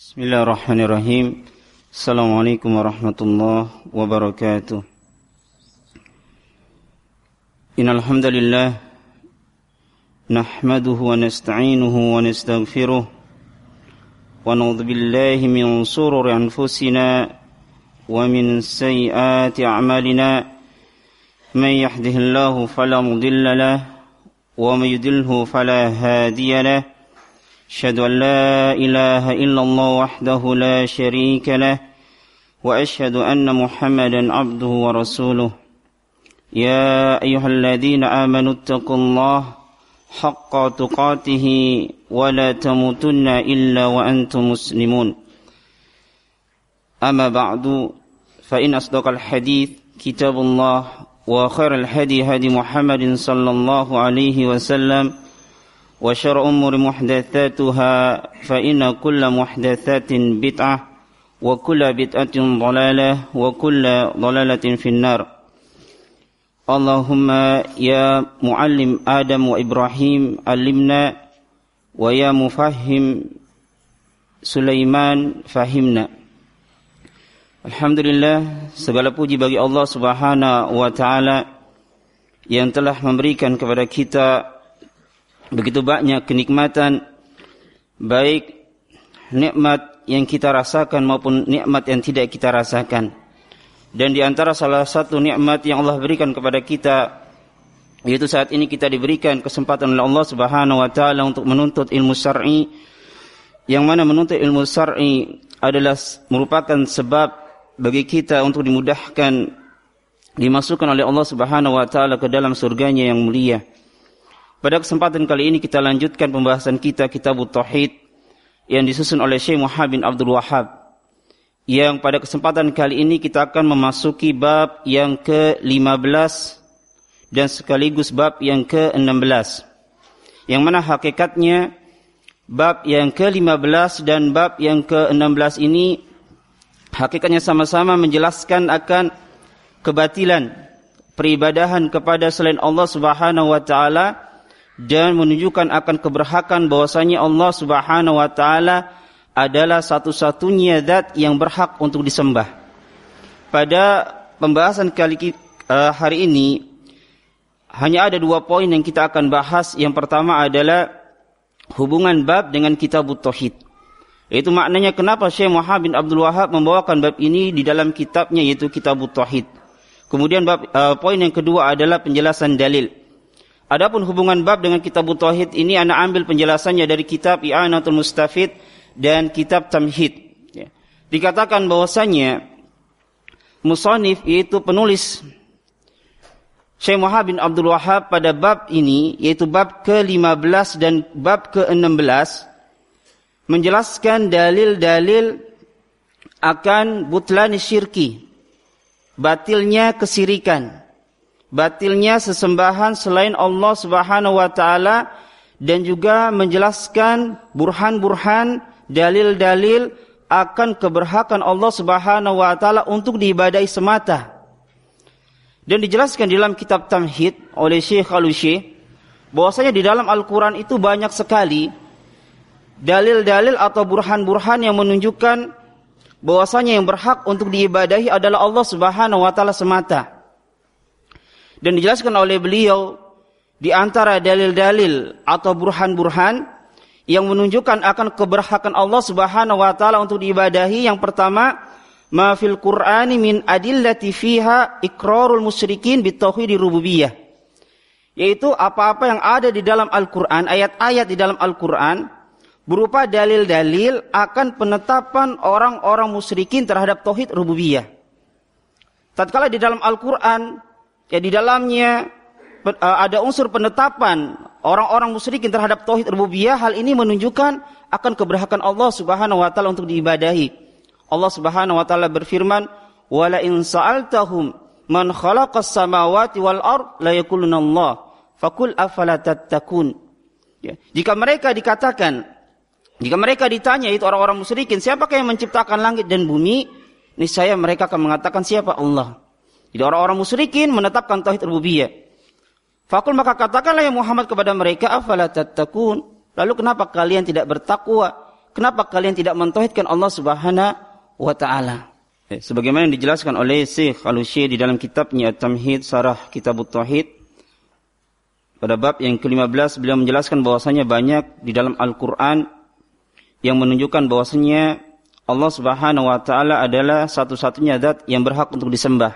Bismillahirrahmanirrahim. Assalamualaikum warahmatullahi wabarakatuh. Innal hamdalillah nahmaduhu wa nasta'inuhu wa nastaghfiruh wa na'udzu billahi min shururi anfusina wa min sayyiati a'malina. Man yahdihillahu fala mudilla lahu wa may yudlilhu fala hadiya lahu. أشهد أن لا إله إلا الله وحده لا شريك له وأشهد أن محمدا عبده ورسوله يا أيها الذين آمنوا اتقوا الله حق تقاته ولا تموتن إلا وأنتم مسلمون أما بعد فإن أصدق الحديث كتاب الله وخير الهدي هدي محمد صلى الله عليه وسلم وشر أمور محدثاتها فإن كل محدثات بدعة وكل بدعة ضلالة وكل ضلالة في النار. اللهم يا معلم آدم وإبراهيم علمنا ويا مفهم سليمان فهمنا. Alhamdulillah, segala puji bagi Allah Subhanahu wa taala yang telah memberikan kepada kita begitu banyak kenikmatan, baik nikmat yang kita rasakan maupun nikmat yang tidak kita rasakan. Dan di antara salah satu nikmat yang Allah berikan kepada kita, yaitu saat ini kita diberikan kesempatan oleh Allah Subhanahu wa taala untuk menuntut ilmu syar'i, yang mana menuntut ilmu syar'i adalah merupakan sebab bagi kita untuk dimudahkan dimasukkan oleh Allah Subhanahu wa taala ke dalam surganya yang mulia. Pada kesempatan kali ini kita lanjutkan pembahasan kita Kitabut Tauhid yang disusun oleh Syekh Muhammad bin Abdul Wahhab. Yang pada kesempatan kali ini kita akan memasuki bab yang ke-15 dan sekaligus bab yang ke-16. Yang mana hakikatnya bab yang ke-15 dan bab yang ke-16 ini hakikatnya sama-sama menjelaskan akan kebatilan peribadahan kepada selain Allah Subhanahu wa taala dan menunjukkan akan keberhakan bahwasanya Allah Subhanahu wa taala adalah satu-satunya zat yang berhak untuk disembah. Pada pembahasan hari ini hanya ada 2 poin yang kita akan bahas. Yang pertama adalah hubungan bab dengan Kitabut Tauhid. Itu maknanya kenapa Syekh Muhammad bin Abdul Wahhab membawakan bab ini di dalam kitabnya, yaitu Kitabut Tauhid. Kemudian poin yang kedua adalah penjelasan dalil. Adapun hubungan bab dengan Kitabut Tauhid ini ana ambil penjelasannya dari kitab I'anatul Mustafid dan kitab Tamhid. Ya. Dikatakan bahwasanya musannif, yaitu penulis Syekh Muhammad bin Abdul Wahhab, pada bab ini yaitu bab ke-15 dan bab ke-16 menjelaskan dalil-dalil akan butlani syirki, batilnya kesirikan, batilnya sesembahan selain Allah Subhanahu wa taala, dan juga menjelaskan burhan-burhan, dalil-dalil akan keberhakan Allah Subhanahu wa taala untuk diibadahi semata. Dan dijelaskan di dalam kitab Tamhid oleh Syekh Al-Utsy bahwasanya di dalam Al-Qur'an itu banyak sekali dalil-dalil atau burhan-burhan yang menunjukkan bahwasanya yang berhak untuk diibadahi adalah Allah Subhanahu wa taala semata. Dan dijelaskan oleh beliau di antara dalil-dalil atau burhan-burhan yang menunjukkan akan keberhakan Allah Subhanahu wa taala untuk diibadahi, yang pertama, ma fil Qur'ani min adillati fiha iqrarul musyrikin bitauhidir rububiyah. Yaitu apa-apa yang ada di dalam Al-Qur'an, ayat-ayat di dalam Al-Qur'an berupa dalil-dalil akan penetapan orang-orang musyrikin terhadap tauhid rububiyah. Tatkala di dalam Al-Qur'an ya di dalamnya ada unsur penetapan orang-orang musyrikin terhadap tauhid rububiyah, hal ini menunjukkan akan keberhakan Allah Subhanahu wa taala untuk diibadahi. Allah Subhanahu wa taala berfirman, "Wa la in sa'altahum man khalaqas samawati wal ard la yaquluna Allah, faqul afala tattaqun." Ya, jika mereka ditanya, itu orang-orang musyrikin, siapakah yang menciptakan langit dan bumi? Niscaya mereka akan mengatakan, siapa? Allah. Jadi orang-orang musyrikin menetapkan tauhid rububiyah. Fakul, maka katakanlah ya Muhammad kepada mereka, afala tattaqun, lalu kenapa kalian tidak bertakwa? kenapa kalian tidak mentauhidkan Allah Subhanahu wa taala? Sebagaimana yang dijelaskan oleh Syekh Al-Utsaimin di dalam kitabnya At-Tamhid Syarah Kitabut Tauhid, pada bab yang ke-15 beliau menjelaskan bahwasanya banyak di dalam Al-Qur'an yang menunjukkan bahwasanya Allah Subhanahu wa taala adalah satu-satunya zat yang berhak untuk disembah.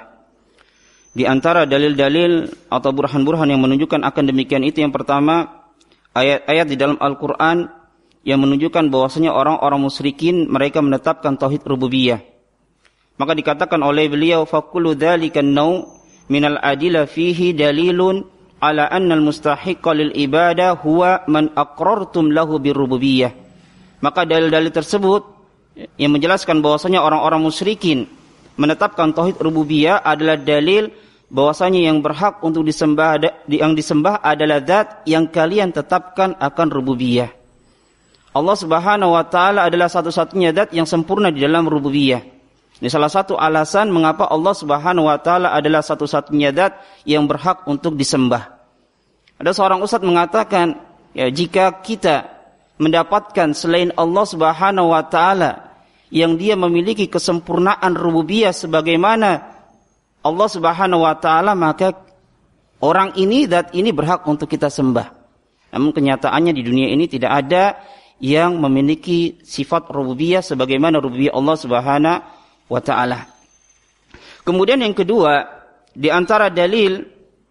Di antara dalil-dalil atau burhan-burhan yang menunjukkan akan demikian itu, yang pertama, ayat-ayat di dalam Al-Qur'an yang menunjukkan bahwasanya orang-orang musyrikin mereka menetapkan tauhid rububiyah. Maka dikatakan oleh beliau, faqulu dzalika an-naw' minal adilla fihi dalilun ala anna al-mustahiqqa lil ibadah huwa man aqrartum lahu birububiyah. Maka dalil-dalil tersebut yang menjelaskan bahwasanya orang-orang musyrikin menetapkan tauhid rububiyah adalah dalil bahwasanya yang berhak untuk disembah, yang disembah adalah zat yang kalian tetapkan akan rububiyah. Allah Subhanahu wa taala adalah satu-satunya zat yang sempurna di dalam rububiyah. Ini salah satu alasan mengapa Allah Subhanahu wa taala adalah satu-satunya zat yang berhak untuk disembah. Ada seorang ustaz mengatakan, ya, jika kita mendapatkan selain Allah Subhanahu wa taala yang dia memiliki kesempurnaan rububiyah sebagaimana Allah Subhanahu wa taala, maka orang ini, zat ini berhak untuk kita sembah. Namun kenyataannya di dunia ini tidak ada yang memiliki sifat rububiyah sebagaimana rububiyah Allah Subhanahu wa ta'ala. Kemudian yang kedua, di antara dalil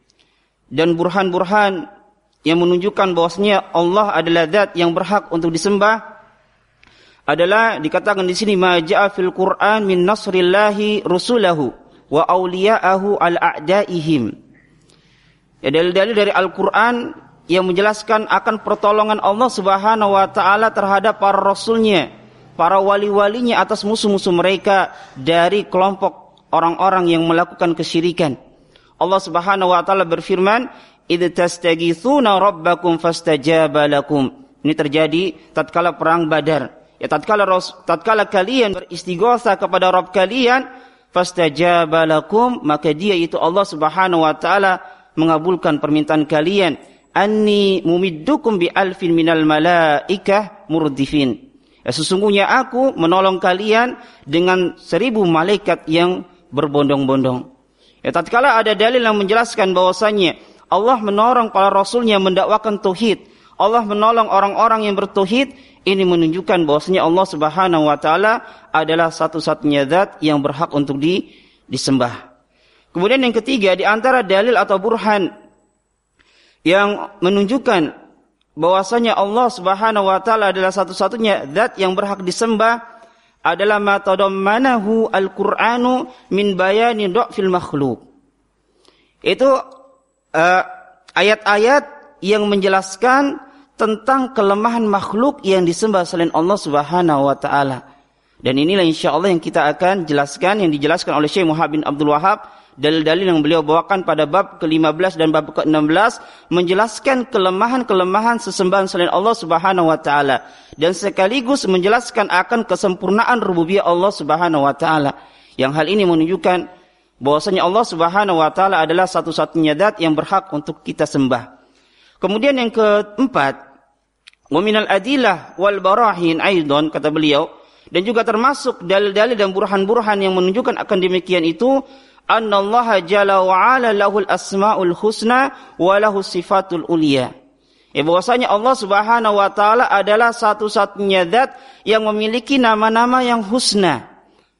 dan burhan-burhan yang menunjukkan bahwasanya Allah adalah zat yang berhak untuk disembah adalah dikatakan di sini, ma ja'a fil Qur'an min nasrillahi rusulahu wa awliya'ahu al-a'daihim. Ya, dalil-dalil dari Al-Qur'an yang menjelaskan akan pertolongan Allah Subhanahu wa taala terhadap para rasulnya, para wali-walinya atas musuh-musuh mereka dari kelompok orang-orang yang melakukan kesyirikan. Allah Subhanahu wa taala berfirman, "Idz tastaghitsuna rabbakum fastajaba lakum." Ini terjadi tatkala perang Badar. Ya, tatkala kalian beristighosa kepada Rabb kalian, fastajaba lakum, maka dia itu Allah Subhanahu wa taala mengabulkan permintaan kalian. Anni mumiddukum bi alfin minal malaikah murdifin. Ya, sesungguhnya aku menolong kalian dengan 1000 malaikat yang berbondong-bondong. Ya, tatkala ada dalil yang menjelaskan bahwasanya Allah menolong para rasulnya mendakwakan tauhid, Allah menolong orang-orang yang bertauhid, ini menunjukkan bahwasanya Allah Subhanahu wa taala adalah satu-satunya zat yang berhak untuk disembah. Kemudian yang ketiga, di antara dalil atau burhan yang menunjukkan bahwasanya Allah Subhanahu wa taala adalah satu-satunya zat yang berhak disembah adalah ma tadammanahu al-Qur'anu min bayani dha'fil makhluq. Itu ayat-ayat yang menjelaskan tentang kelemahan makhluk yang disembah selain Allah Subhanahu wa taala. Dan inilah insyaallah yang kita akan jelaskan, yang dijelaskan oleh Syekh Muhammad bin Abdul Wahhab, dalil-dalil yang beliau bawakan pada bab ke-15 dan bab ke-16 menjelaskan kelemahan-kelemahan sesembahan selain Allah Subhanahu wa taala dan sekaligus menjelaskan akan kesempurnaan rububiyah Allah Subhanahu wa taala. Yang hal ini menunjukkan bahwasanya Allah Subhanahu wa taala adalah satu-satunya zat yang berhak untuk kita sembah. Kemudian yang keempat, wa minal adillah wal barahin aidan, kata beliau, dan juga termasuk dalil-dalil dan burhan-burhan yang menunjukkan akan demikian itu, annallaha jalla wa ala lahul asmaul husna wa lahus sifatul ulia. Ya, bahwasanya Allah Subhanahu wa taala adalah satu-satunya zat yang memiliki nama-nama yang husna.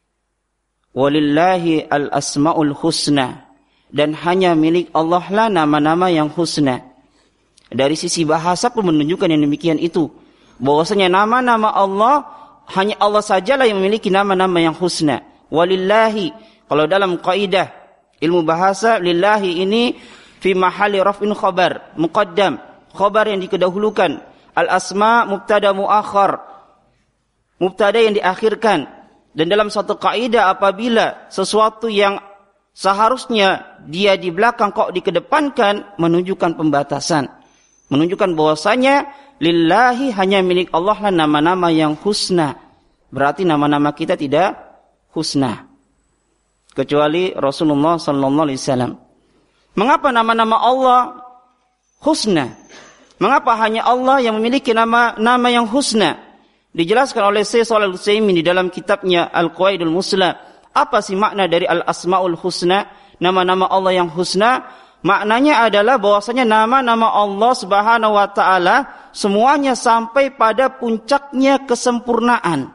Walillahi al asmaul husna, dan hanya milik Allah lah nama-nama yang husna. Dari sisi bahasa pun menunjukkan yang demikian itu, bahwasanya nama-nama Allah hanya Allah sajalah yang memiliki nama-nama yang husna. Walillahi, kalau dalam kaidah ilmu bahasa, lillahi ini fi mahali raf'in khabar muqaddam, khabar yang didahulukan, al asma mubtada muakhar, mubtada yang diakhirkan. Dan dalam satu kaidah, apabila sesuatu yang seharusnya dia di belakang kok dikedepankan, menunjukkan pembatasan, menunjukkan bahwasanya lillahi hanya milik Allah lah nama-nama yang husna. Berarti nama-nama kita tidak husna kecuali Rasulullah sallallahu alaihi wasallam. Mengapa nama-nama Allah husna? Mengapa hanya Allah yang memiliki nama-nama yang husna? Dijelaskan oleh Syekh Shalih Al-Utsaimin di dalam kitabnya Al-Qawaidul Muslah. Apa sih makna dari Al-Asmaul Husna? Nama-nama Allah yang husna. Maknanya adalah bahwasanya nama-nama Allah Subhanahu wa taala semuanya sampai pada puncaknya kesempurnaan.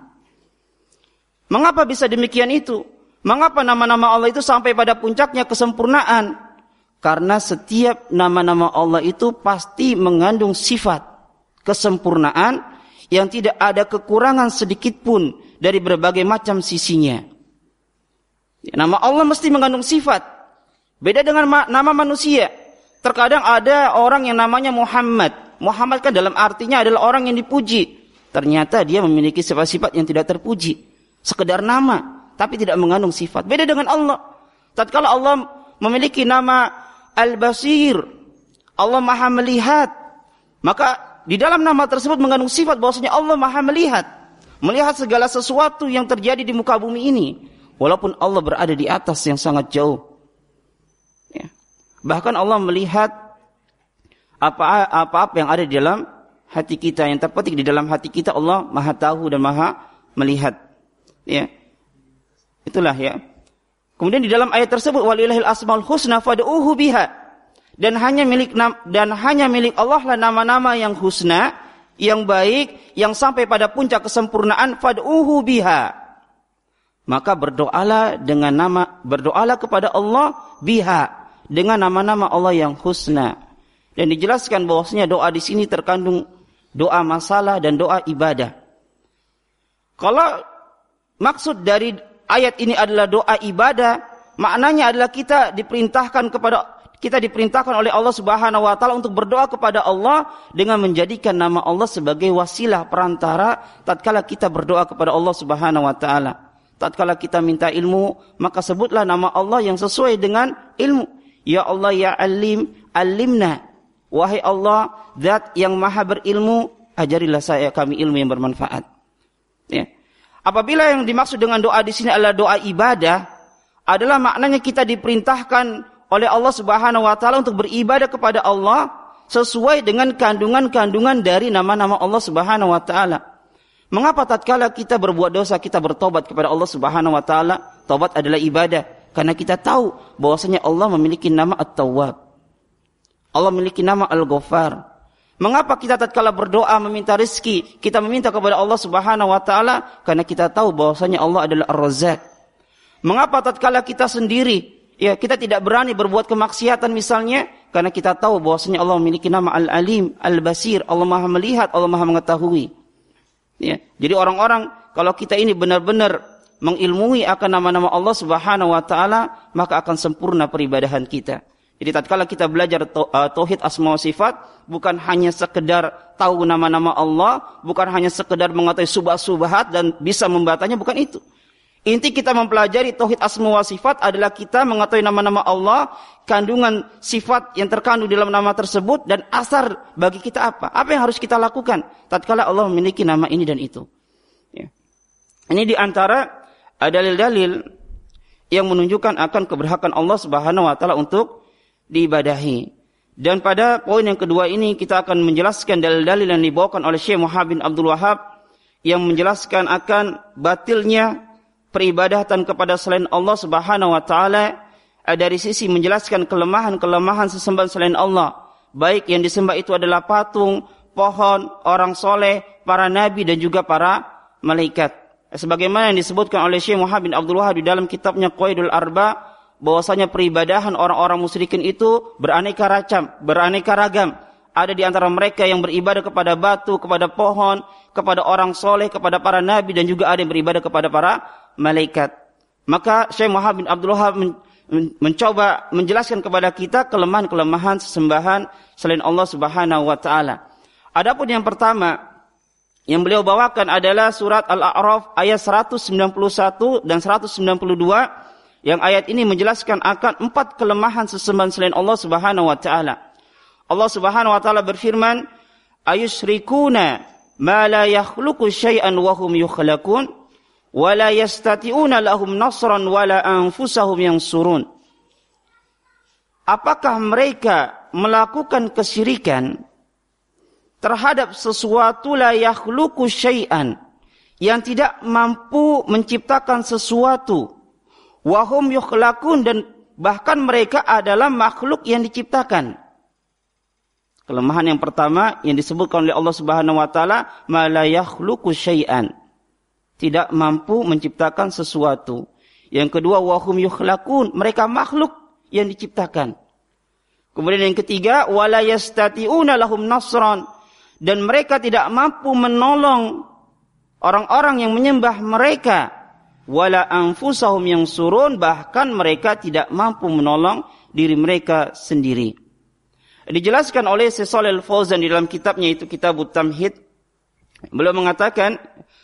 Mengapa bisa demikian itu? Mengapa nama-nama Allah itu sampai pada puncaknya kesempurnaan? Karena setiap nama-nama Allah itu pasti mengandung sifat kesempurnaan yang tidak ada kekurangan sedikit pun dari berbagai macam sisinya. Nama Allah mesti mengandung sifat. Beda dengan nama manusia. Terkadang ada orang yang namanya Muhammad. Muhammad kan dalam artinya adalah orang yang dipuji. Ternyata dia memiliki sifat-sifat yang tidak terpuji. Sekedar nama, tapi tidak mengandung sifat. Beda dengan Allah. Tatkala Allah memiliki nama Al-Basir, Allah Maha melihat, maka di dalam nama tersebut mengandung sifat bahwasanya Allah Maha melihat. Melihat segala sesuatu yang terjadi di muka bumi ini. Walaupun Allah berada di atas yang sangat jauh. Ya. Bahkan Allah melihat apa-apa yang ada di dalam hati kita. Yang terpetik di dalam hati kita, Allah Maha tahu dan Maha melihat. Ya. Itulah ya. Kemudian di dalam ayat tersebut walillahil asmaul husna fad'uuhu biha. Dan hanya milik Allah lah nama-nama yang husna, yang baik, yang sampai pada puncak kesempurnaan, fad'uuhu biha. Maka berdoalah kepada Allah biha, dengan nama-nama Allah yang husna. Dan dijelaskan bahwasanya doa di sini terkandung doa masalah dan doa ibadah. Kalau maksud dari ayat ini adalah doa ibadah, maknanya adalah kita diperintahkan oleh Allah Subhanahu wa taala untuk berdoa kepada Allah dengan menjadikan nama Allah sebagai wasilah perantara tatkala kita berdoa kepada Allah Subhanahu wa taala. Tatkala kita minta ilmu, maka sebutlah nama Allah yang sesuai dengan ilmu. Ya Allah ya Alim, alimna. Wahai Allah, Zat yang Maha berilmu, ajarilah kami ilmu yang bermanfaat. Ya. Apabila yang dimaksud dengan doa di sini adalah doa ibadah, adalah maknanya kita diperintahkan oleh Allah Subhanahu wa taala untuk beribadah kepada Allah sesuai dengan kandungan-kandungan dari nama-nama Allah Subhanahu wa taala. Mengapa tatkala kita berbuat dosa kita bertobat kepada Allah Subhanahu wa taala? Taubat adalah ibadah karena kita tahu bahwasanya Allah memiliki nama At-Tawwab. Allah memiliki nama Al-Ghaffar. Mengapa kita tatkala berdoa meminta rezeki, kita meminta kepada Allah Subhanahu wa taala? Karena kita tahu bahwasanya Allah adalah Ar-Razzaq. Mengapa tatkala kita sendiri, ya kita tidak berani berbuat kemaksiatan misalnya? Karena kita tahu bahwasanya Allah memiliki nama Al-Alim, Al-Basir, Allah Maha melihat, Allah Maha mengetahui. Ya, jadi orang-orang kalau kita ini benar-benar mengilmui akan nama-nama Allah Subhanahu wa taala, maka akan sempurna peribadahan kita. Jadi tatkala kita belajar tauhid asma wa sifat, bukan hanya sekedar tahu nama-nama Allah, bukan hanya sekedar mengetahui subhat-subhat dan bisa membatanya, bukan itu. Inti kita mempelajari tauhid asma wa sifat adalah kita mengetahui nama-nama Allah, kandungan sifat yang terkandung dalam nama tersebut, dan asar bagi kita apa? Apa yang harus kita lakukan tatkala Allah memiliki nama ini dan itu. Ya. Ini diantara dalil-dalil yang menunjukkan akan keberhakan Allah Subhanahu wa taala untuk diibadahi. Dan pada poin yang kedua ini kita akan menjelaskan dalil-dalil yang dibawakan oleh Syekh Muhammad bin Abdul Wahhab yang menjelaskan akan batilnya peribadatan kepada selain Allah Subhanahu wa taala dari sisi menjelaskan kelemahan-kelemahan sesembahan selain Allah. Baik yang disembah itu adalah patung, pohon, orang soleh, para nabi dan juga para malaikat. Sebagaimana yang disebutkan oleh Syekh Muhammad bin Abdul Wahhab di dalam kitabnya Qawaidul Arba, bahwasanya peribadahan orang-orang musyrikin itu beraneka ragam. Ada di antara mereka yang beribadah kepada batu, kepada pohon, kepada orang soleh, kepada para nabi, dan juga ada yang beribadah kepada para malaikat. Maka Syekh Muhammad bin Abdul Wahhab mencoba menjelaskan kepada kita kelemahan-kelemahan sesembahan selain Allah Subhanahu wa taala. Adapun yang pertama yang beliau bawakan adalah surat Al-A'raf ayat 191 dan 192. Yang ayat ini menjelaskan akan 4 kelemahan sesembahan selain Allah Subhanahu wa taala. Allah Subhanahu wa taala berfirman, "Ayusyrikuna ma la yakhluqu syai'an wa hum yukhlaqun wa la yastati'una lahum nasran wa la anfusahum yansurun." Apakah mereka melakukan kesyirikan terhadap sesuatu la yakhluqu syai'an, yang tidak mampu menciptakan sesuatu. Wa hum yukhlaqun, dan bahkan mereka adalah makhluk yang diciptakan. Kelemahan yang pertama yang disebutkan oleh Allah Subhanahu wa taala, ma la yakhluqu syai'an. Tidak mampu menciptakan sesuatu. Yang kedua, wa hum yukhlaqun, mereka makhluk yang diciptakan. Kemudian yang ketiga, wala yastati'una lahum nasran, dan mereka tidak mampu menolong orang-orang yang menyembah mereka. Wala anfusahum yansurun, bahkan mereka tidak mampu menolong diri mereka sendiri. Dijelaskan oleh Syekh Shalih Al-Fauzan di dalam kitabnya itu Kitabut Tamhid. Beliau mengatakan,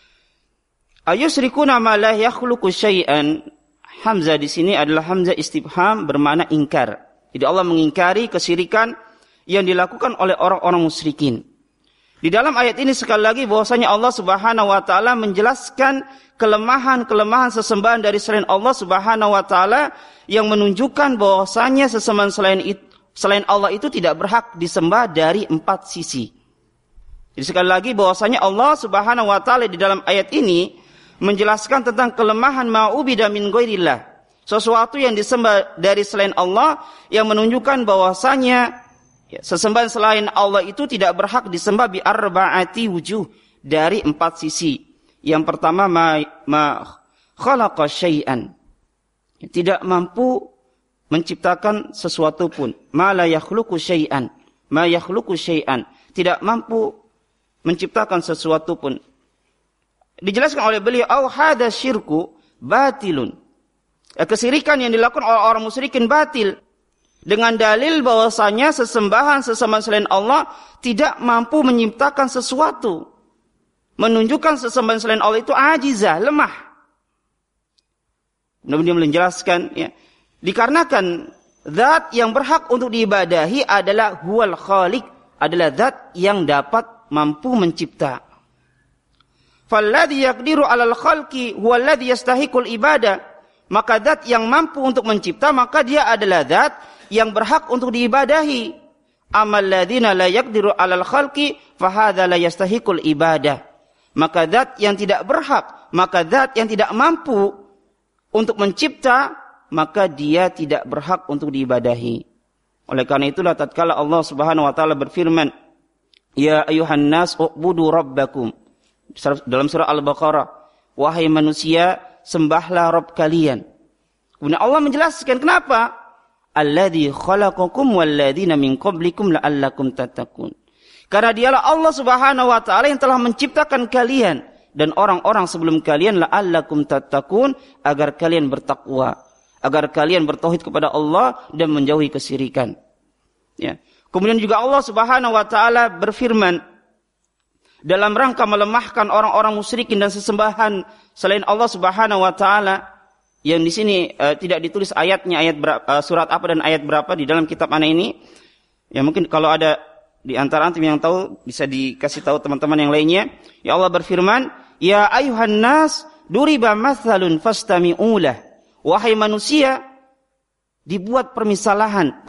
ayusrikuna ma la yakhluqu syai'an. Hamzah di sini adalah hamzah istifham bermakna ingkar. Jadi Allah mengingkari kesyirikan yang dilakukan oleh orang-orang musyrikin. Di dalam ayat ini sekali lagi bahwasanya Allah Subhanahu wa taala menjelaskan kelemahan-kelemahan sesembahan dari selain Allah Subhanahu wa taala yang menunjukkan bahwasanya sesembahan selain Allah itu tidak berhak disembah dari 4 sisi. Jadi sekali lagi bahwasanya Allah Subhanahu wa taala di dalam ayat ini menjelaskan tentang kelemahan ma'ubida min ghairillah, sesuatu yang disembah dari selain Allah yang menunjukkan bahwasanya sesembahan selain Allah itu tidak berhak disembah bi arba'ati wujuh, dari 4 sisi. Yang pertama, ma khalaqa syai'an, tidak mampu menciptakan sesuatu pun. Ma la yakhluqu syai'an, ma yakhluqu syai'an, tidak mampu menciptakan sesuatu pun. Dijelaskan oleh beliau, au hadza syirku batilun, kesyirikan yang dilakukan oleh orang musyrikin batil, dengan dalil bahwasanya sesembahan selain Allah tidak mampu menciptakan sesuatu, menunjukkan sesembahan selain Allah itu ajizah, lemah. Kemudian menjelaskan, ya, dikarenakan zat yang berhak untuk diibadahi adalah huwal khaliq, adalah zat yang dapat mampu mencipta. Falladhi yaqdiru 'alal khalqi huwallazi yastahiqul ibadah, maka zat yang mampu untuk mencipta, maka dia adalah zat yang berhak untuk diibadahi. Amal ladzina la yaqdiru 'alal khalqi fa hadza la yastahiqul ibadah. Maka zat yang tidak berhak, maka zat yang tidak mampu untuk mencipta, maka dia tidak berhak untuk diibadahi. Oleh karena itulah tatkala Allah Subhanahu wa taala berfirman, ya ayuhan nas ubudu rabbakum, dalam surah Al-Baqarah, wahai manusia, sembahlah Rabb kalian. Kemudian Allah menjelaskan kenapa? Alladzi khalaqakum walladzina min qablikum la'allakum tattaqun. Karena dialah Allah Subhanahu wa taala yang telah menciptakan kalian dan orang-orang sebelum kalian, la'allakum tattaqun, agar kalian bertakwa, agar kalian bertauhid kepada Allah dan menjauhi kesyirikan. Ya. Kemudian juga Allah Subhanahu wa taala berfirman dalam rangka melemahkan orang-orang musyrikin dan sesembahan selain Allah Subhanahu wa taala, yang di sini tidak ditulis ayatnya, surat apa dan ayat berapa di dalam kitab ana ini. Ya mungkin kalau ada di antara antum yang tahu bisa dikasih tahu teman-teman yang lainnya. Ya Allah berfirman, ya ayuhan nas duriba mathalun fastami'ulah. Wahai manusia, dibuat permisalahan.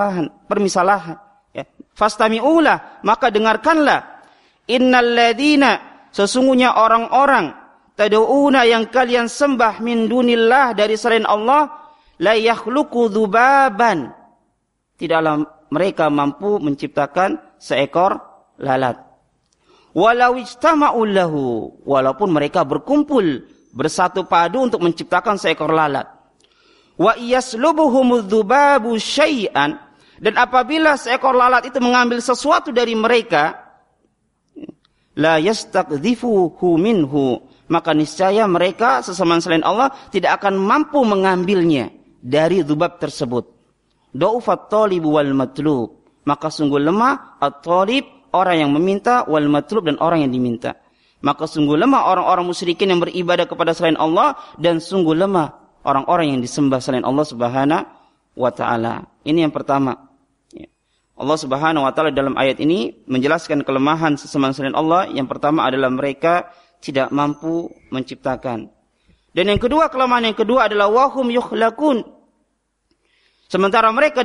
Ya. Fastami'ulah, maka dengarkanlah. Innal ladzina, sesungguhnya orang-orang, tad'una yang kalian sembah min dunillah, dari selain Allah, la yakhluqu dzubaban, tidaklah mereka mampu menciptakan seekor lalat. Walau ijtama'u lahu, walaupun mereka berkumpul bersatu padu untuk menciptakan seekor lalat. Wa yaslubuhumudz dzubabu syai'an, dan apabila seekor lalat itu mengambil sesuatu dari mereka, la yastaqdhifuhu minhu, maka niscaya mereka sesamaan selain Allah tidak akan mampu mengambilnya dari dzubab tersebut. Dha'ufat talibu wal matlub, maka sungguh lemah at-talib, orang yang meminta, wal matlub, dan orang yang diminta. Maka sungguh lemah orang-orang musyrikin yang beribadah kepada selain Allah, dan sungguh lemah orang-orang yang disembah selain Allah Subhanahu wa taala. Ini yang pertama. Allah Subhanahu wa taala dalam ayat ini menjelaskan kelemahan sesembahan selain Allah. Yang pertama adalah mereka tidak mampu menciptakan. Dan yang kedua, kelemahan yang kedua adalah wahum yukhlaqun, sementara mereka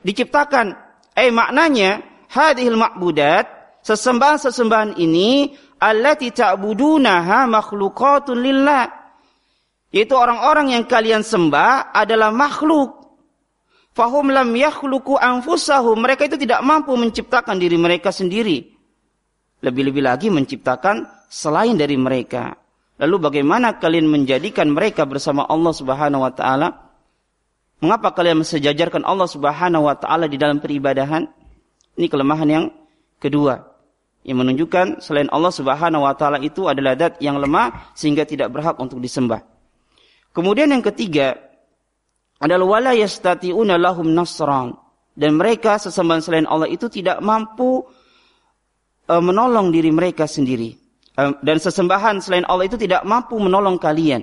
diciptakan. Maknanya hadhil ma'budat, sesembahan-sesembahan ini allati ta'budunaha makhluqatun lillah. Yaitu orang-orang yang kalian sembah adalah makhluk. Fahum lam yakhluqu anfusahum. Mereka itu tidak mampu menciptakan diri mereka sendiri. Lebih-lebih lagi menciptakan selain dari mereka. Lalu bagaimana kalian menjadikan mereka bersama Allah Subhanahu wa taala? Mengapa kalian mensejajarkan Allah Subhanahu wa taala di dalam peribadahan? Ini kelemahan yang kedua. Yang menunjukkan selain Allah Subhanahu wa taala itu adalah zat yang lemah sehingga tidak berhak untuk disembah. Kemudian yang ketiga adalah wala yastati'una lahum nasran, dan mereka sesembahan selain Allah itu tidak mampu menolong diri mereka sendiri, dan sesembahan selain Allah itu tidak mampu menolong kalian.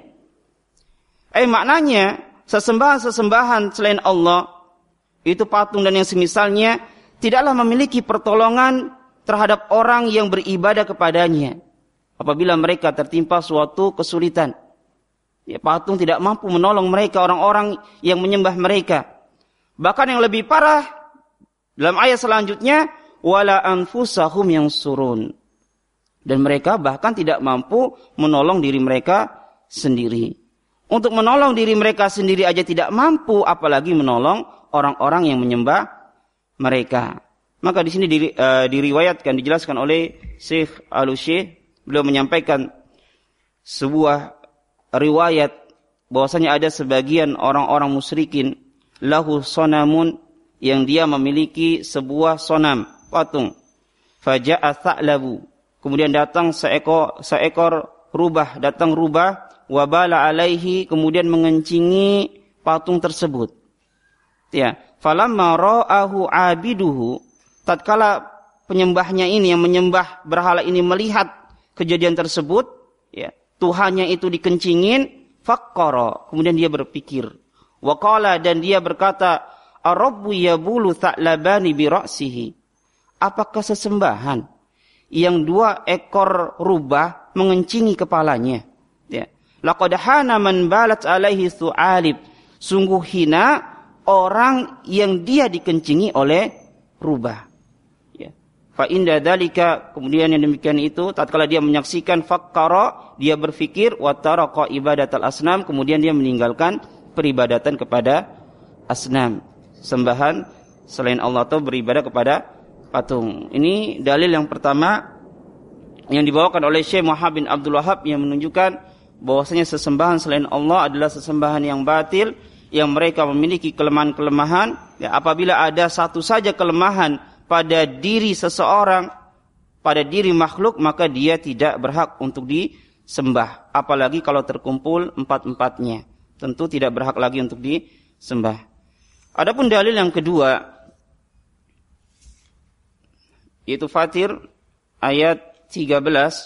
Maknanya sesembahan selain Allah itu patung dan yang semisalnya tidaklah memiliki pertolongan terhadap orang yang beribadah kepadanya apabila mereka tertimpa suatu kesulitan. Ya, patung tidak mampu menolong mereka, orang-orang yang menyembah mereka. Bahkan yang lebih parah dalam ayat selanjutnya, wala anfusahum yansurun. Dan mereka bahkan tidak mampu menolong diri mereka sendiri. Untuk menolong diri mereka sendiri aja tidak mampu, apalagi menolong orang-orang yang menyembah mereka. Maka di sini diriwayatkan, dijelaskan oleh Syekh Al-Syekh, beliau menyampaikan sebuah riwayat bahwasanya ada sebagian orang-orang musyrikin lahu sonamun, yang dia memiliki sebuah sonam, patung. Faja'a tha'labu, kemudian datang seekor rubah, wabala alaihi, kemudian mengencingi patung tersebut. Ya, falamma ra'ahu abiduhu, tatkala penyembahnya ini yang menyembah berhala ini melihat kejadian tersebut, ya, Tuhannya itu dikencingin, faqqara, kemudian dia berpikir, waqala, dan dia berkata, ar-rabbu yabulu tha'labani bi ra'sihi, apakah sesembahan yang 2 ekor rubah mengencingi kepalanya? Ya, laqad hana man balat alaihi thu'alib, sungguh hina orang yang dia dikencingi oleh rubah. Fa inda dzalika, kemudian yang demikian itu tatkala dia menyaksikan, fakkara, dia berfikir, wa taraqa ibadatal asnam, kemudian dia meninggalkan peribadatan kepada asnam, sembahan selain Allah atau beribadah kepada patung. Ini dalil yang pertama yang dibawakan oleh Syekh Muhammad bin Abdul Wahhab yang menunjukkan bahwasanya sesembahan selain Allah adalah sesembahan yang batil, yang mereka memiliki kelemahan-kelemahan. Ya, apabila ada satu saja kelemahan pada diri seseorang, pada diri makhluk, maka dia tidak berhak untuk disembah. Apalagi kalau terkumpul 4-4-nya, tentu tidak berhak lagi untuk disembah. Adapun dalil yang kedua, yaitu Fatir ayat 13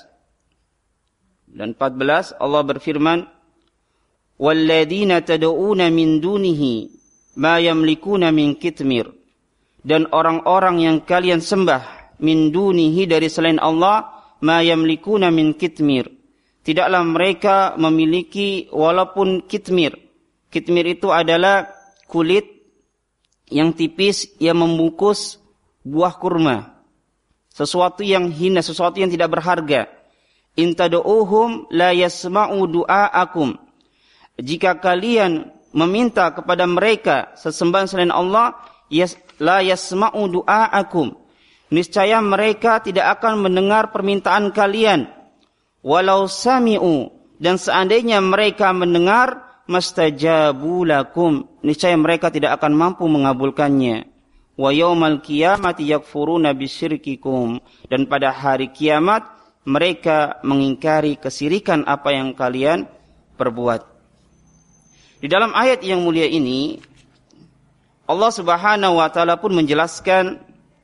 dan 14, Allah berfirman, walladzina tad'una min dunihi ma yamlikuna min kitmir, dan orang-orang yang kalian sembah min dunihi, dari selain Allah, ma yamlikuna min kitmir, tidaklah mereka memiliki walaupun kitmir. Kitmir itu adalah kulit yang tipis yang membungkus buah kurma, sesuatu yang hina, sesuatu yang tidak berharga. In tad'uhum la yasma'u du'aakum, jika kalian meminta kepada mereka sesembahan selain Allah, la yasma'u du'aakum, niscaya mereka tidak akan mendengar permintaan kalian. Walau sami'u, dan seandainya mereka mendengar, mastajabu lakum, niscaya mereka tidak akan mampu mengabulkannya. Wa yaumal qiyamati yakfuruna bisyirkikum, dan pada hari kiamat mereka mengingkari kesirikan apa yang kalian perbuat. Di dalam ayat yang mulia ini Allah Subhanahu wa taala pun menjelaskan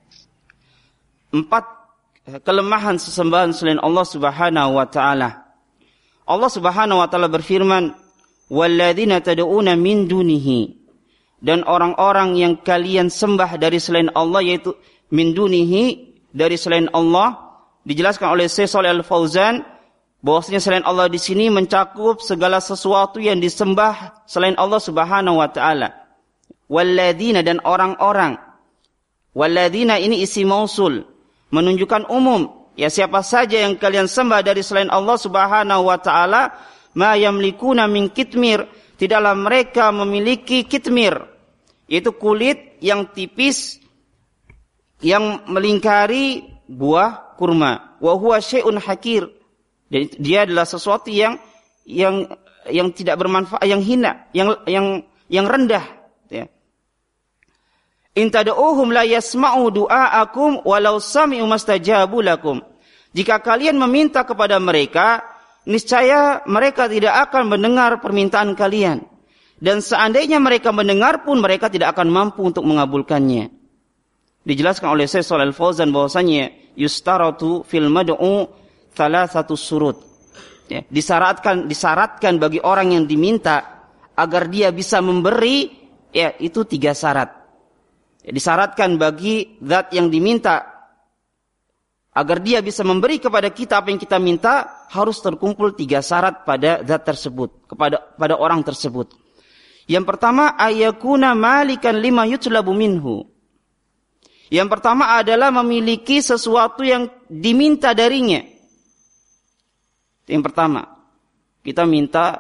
4 kelemahan sesembahan selain Allah Subhanahu wa taala. Allah Subhanahu wa taala berfirman, walladzina tad'una min dunihi, dan orang-orang yang kalian sembah dari selain Allah, yaitu min dunihi, dari selain Allah. Dijelaskan oleh Syekh Shalih Al-Fauzan bahwasanya selain Allah di sini mencakup segala sesuatu yang disembah selain Allah Subhanahu wa taala. Walladzina, dan orang-orang. Walladzina ini isi mausul, menunjukkan umum, Ya, siapa saja yang kalian sembah dari selain Allah Subhanahu wa taala, ma yamlikuna min kitmir, tidaklah mereka memiliki kitmir, yaitu kulit yang tipis yang melingkari buah kurma. Wa huwa syai'un hakir. Dan dia adalah sesuatu yang tidak bermanfaat, yang hina, yang rendah, ya. In tad'uuhum la yasma'u du'aakum walau sami'u mastajabu lakum. Jika kalian meminta kepada mereka, niscaya mereka tidak akan mendengar permintaan kalian. Dan seandainya mereka mendengar pun, mereka tidak akan mampu untuk mengabulkannya. Dijelaskan oleh Syekh Shalal Fauzan bahwasanya yustaratu fil mad'u thalathatu surut. Ya, disyaratkan bagi orang yang diminta agar dia bisa memberi, ya, itu 3 syarat. Disyaratkan bagi zat yang diminta agar dia bisa memberi kepada kita apa yang kita minta, harus terkumpul 3 syarat pada zat tersebut, pada orang tersebut. Yang pertama, ayakuna malikan lima yutlabu minhu. Yang pertama adalah memiliki sesuatu yang diminta darinya. Yang pertama, kita minta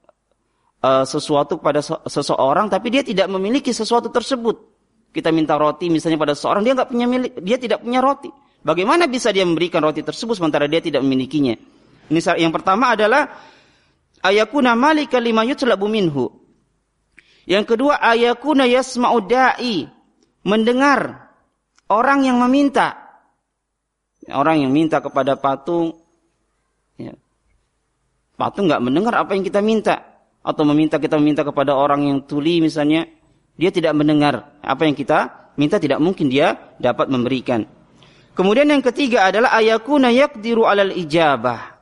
sesuatu kepada seseorang, tapi dia tidak memiliki sesuatu tersebut. Kita minta roti misalnya pada seseorang, dia tidak punya roti. Bagaimana bisa dia memberikan roti tersebut sementara dia tidak memilikinya? Ini yang pertama adalah ayakuna malika lima yutlabu minhu. Yang kedua, ayakuna yasma'u da'i, mendengar orang yang meminta. Orang yang minta kepada patung, ya. Patung enggak mendengar apa yang kita minta, atau kita meminta kepada orang yang tuli misalnya, dia tidak mendengar apa yang kita minta, tidak mungkin dia dapat memberikan. Kemudian yang ketiga adalah ayakuna yaqdiru 'alal ijabah.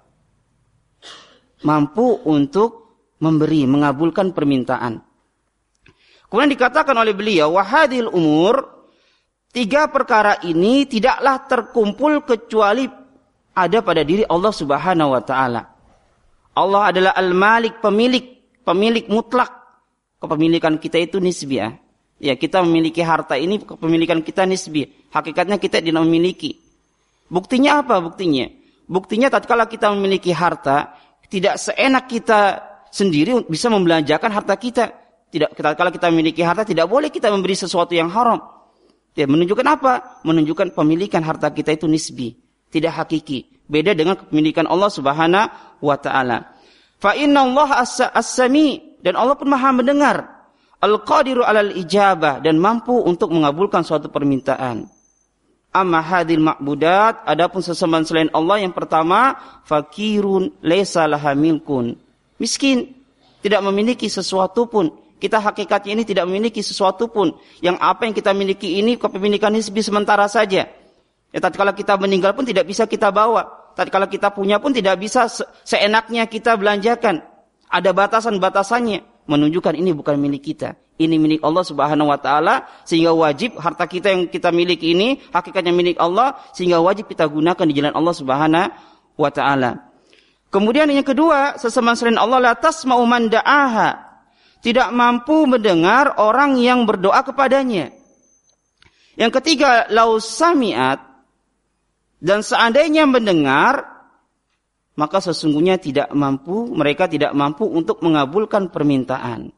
Mampu untuk memberi, mengabulkan permintaan. Kemudian dikatakan oleh beliau, wa hadhil umur, 3 perkara ini tidaklah terkumpul kecuali ada pada diri Allah Subhanahu wa taala. Allah adalah Al-Malik, pemilik mutlak. Kepemilikan kita itu nisbiyah. Ya, kita memiliki harta ini, kepemilikan kita nisbiyah. Hakikatnya kita tidak memiliki. Buktinya apa buktinya? Buktinya tatkala kita memiliki harta, tidak seenak kita sendiri bisa membelanjakan harta kita. Tatkala kita memiliki harta, tidak boleh kita memberi sesuatu yang haram. Ya, menunjukkan apa? Menunjukkan pemilikan harta kita itu nisbi, tidak hakiki. Beda dengan kepemilikan Allah Subhanahu wa taala. Fa inna Allah as-sami, dan Allah pun Maha mendengar, al-qadiru 'alal ijabah, dan mampu untuk mengabulkan suatu permintaan. Amma hadhil ma'budat, adapun sesembahan selain Allah, yang pertama, fakirun laisa laha milkun, miskin, tidak memiliki sesuatu pun. Kita hakikatnya ini tidak memiliki sesuatu pun. Yang apa yang kita miliki ini kepemilikan nisbi sementara saja. Ya, tatkala kita meninggal pun tidak bisa kita bawa. Tatkala kita punya pun tidak bisa seenaknya kita belanjakan. Ada batasan-batasannya, menunjukkan ini bukan milik kita. Ini milik Allah Subhanahu wa taala, sehingga wajib harta kita yang kita miliki ini hakikatnya milik Allah, sehingga wajib kita gunakan di jalan Allah Subhanahu wa taala. Kemudian yang kedua, sesembahan selain Allah, la tasma'u man da'aha, tidak mampu mendengar orang yang berdoa kepadanya. Yang ketiga, lau sami'at, dan seandainya mendengar, maka sesungguhnya mereka tidak mampu untuk mengabulkan permintaan.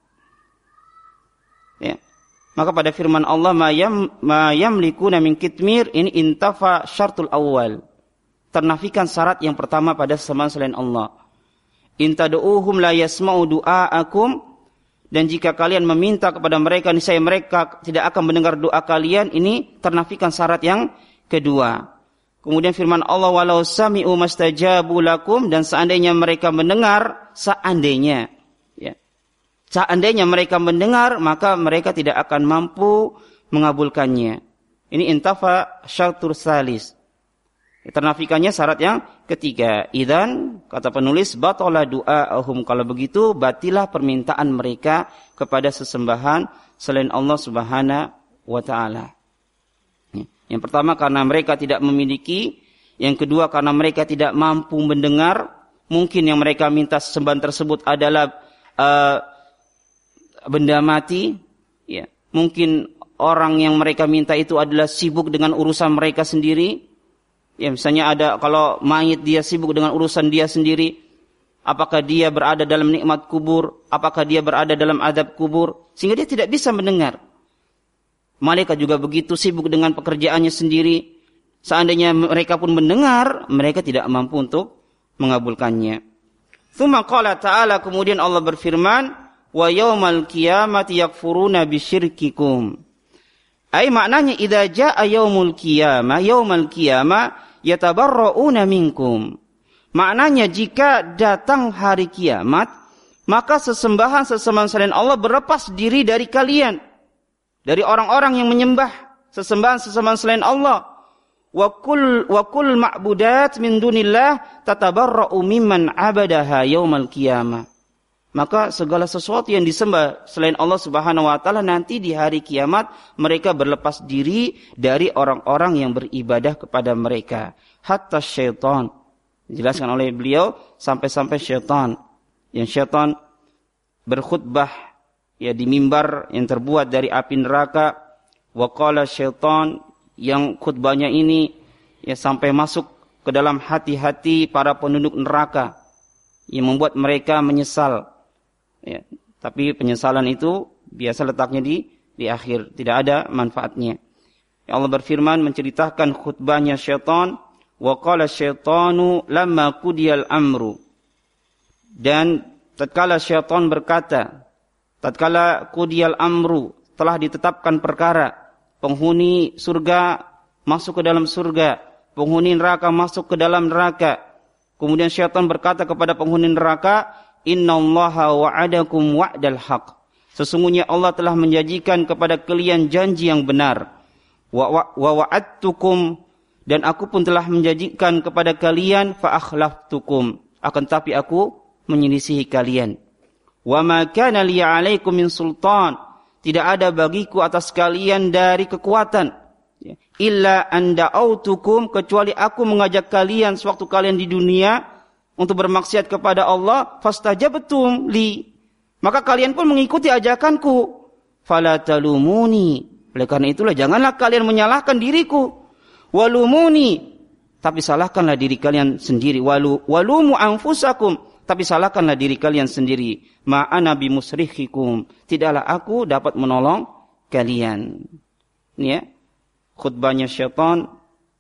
Ya. Maka pada firman Allah, ma yamlikuna min kitmir, ini intafa syartul awal. Ternafikan syarat yang pertama pada sesembahan selain Allah. In tad'uuhum la yasma'u du'aakum, dan jika kalian meminta kepada mereka, niscaya mereka tidak akan mendengar doa kalian. Ini ternafikan syarat yang kedua. Kemudian firman Allah, walau sami'u mastajabu lakum, dan seandainya mereka mendengar, seandainya mereka mendengar, maka mereka tidak akan mampu mengabulkannya. Ini intafa syartur salis. Ternafikannya syarat yang ketiga. Idzan, kata penulis, batala du'aahum, kalau begitu batilah permintaan mereka kepada sesembahan selain Allah Subhanahu wa taala. Yang pertama karena mereka tidak memiliki, yang kedua karena mereka tidak mampu mendengar. Mungkin yang mereka minta sesembahan tersebut adalah benda mati, ya. Mungkin orang yang mereka minta itu adalah sibuk dengan urusan mereka sendiri. Ya, misalnya ada kalau mayit dia sibuk dengan urusan dia sendiri, apakah dia berada dalam nikmat kubur, apakah dia berada dalam azab kubur, sehingga dia tidak bisa mendengar. Malaikat juga begitu, sibuk dengan pekerjaannya sendiri. Seandainya mereka pun mendengar, mereka tidak mampu untuk mengabulkannya. Tsumma qala ta'ala, kemudian Allah berfirman, wa yaumal qiyamati yakfuruna bisyirkikum. Ai maknanya idza jaa yaumal qiyamah yatabarrauna minkum. Maknanya jika datang hari kiamat, maka sesembahan-sesembahan selain Allah berlepas diri dari kalian, dari orang-orang yang menyembah sesembahan-sesembahan selain Allah. Wa kull ma'budat min dunillah tatabarra'u mimman 'abadaha yaumal qiyamah. Maka segala sesuatu yang disembah selain Allah Subhanahu wa taala nanti di hari kiamat mereka berlepas diri dari orang-orang yang beribadah kepada mereka. Hatta syaitan. Dijelaskan oleh beliau sampai-sampai syaitan. Yang syaitan berkhutbah ya di mimbar yang terbuat dari api neraka. Wa qala syaitan, yang khutbahnya ini ya sampai masuk ke dalam hati-hati para penduduk neraka yang membuat mereka menyesal. Ya, tapi penyesalan itu biasa letaknya di akhir, tidak ada manfaatnya. Ya, Allah berfirman menceritakan khutbahnya syaitan, wa qala syaitanu lamma qudiyal amru. Dan tatkala syaitan berkata, tatkala qudiyal amru, telah ditetapkan perkara, penghuni surga masuk ke dalam surga, penghuni neraka masuk ke dalam neraka. Kemudian syaitan berkata kepada penghuni neraka, innallaha wa'adakum wa'dal haq. Sesungguhnya Allah telah menjanjikan kepada kalian janji yang benar. Wa wa'adtukum, dan aku pun telah menjanjikan kepada kalian fa akhlaftukum, akan tapi aku menyelisihi kalian. Wa ma kana li 'alaikum min sultan, tidak ada bagiku atas kalian dari kekuatan. Illa an da'autukum, kecuali aku mengajak kalian sewaktu kalian di dunia untuk bermaksiat kepada Allah, fastajabtum li, maka kalian pun mengikuti ajakanku. Fala talumuni, oleh karena itulah janganlah kalian menyalahkan diriku. Walumuni, tapi salahkanlah diri kalian sendiri. Walumu anfusakum, tapi salahkanlah diri kalian sendiri. Ma ana bimusrikhikum, tidaklah aku dapat menolong kalian. Ini ya khutbahnya syaitan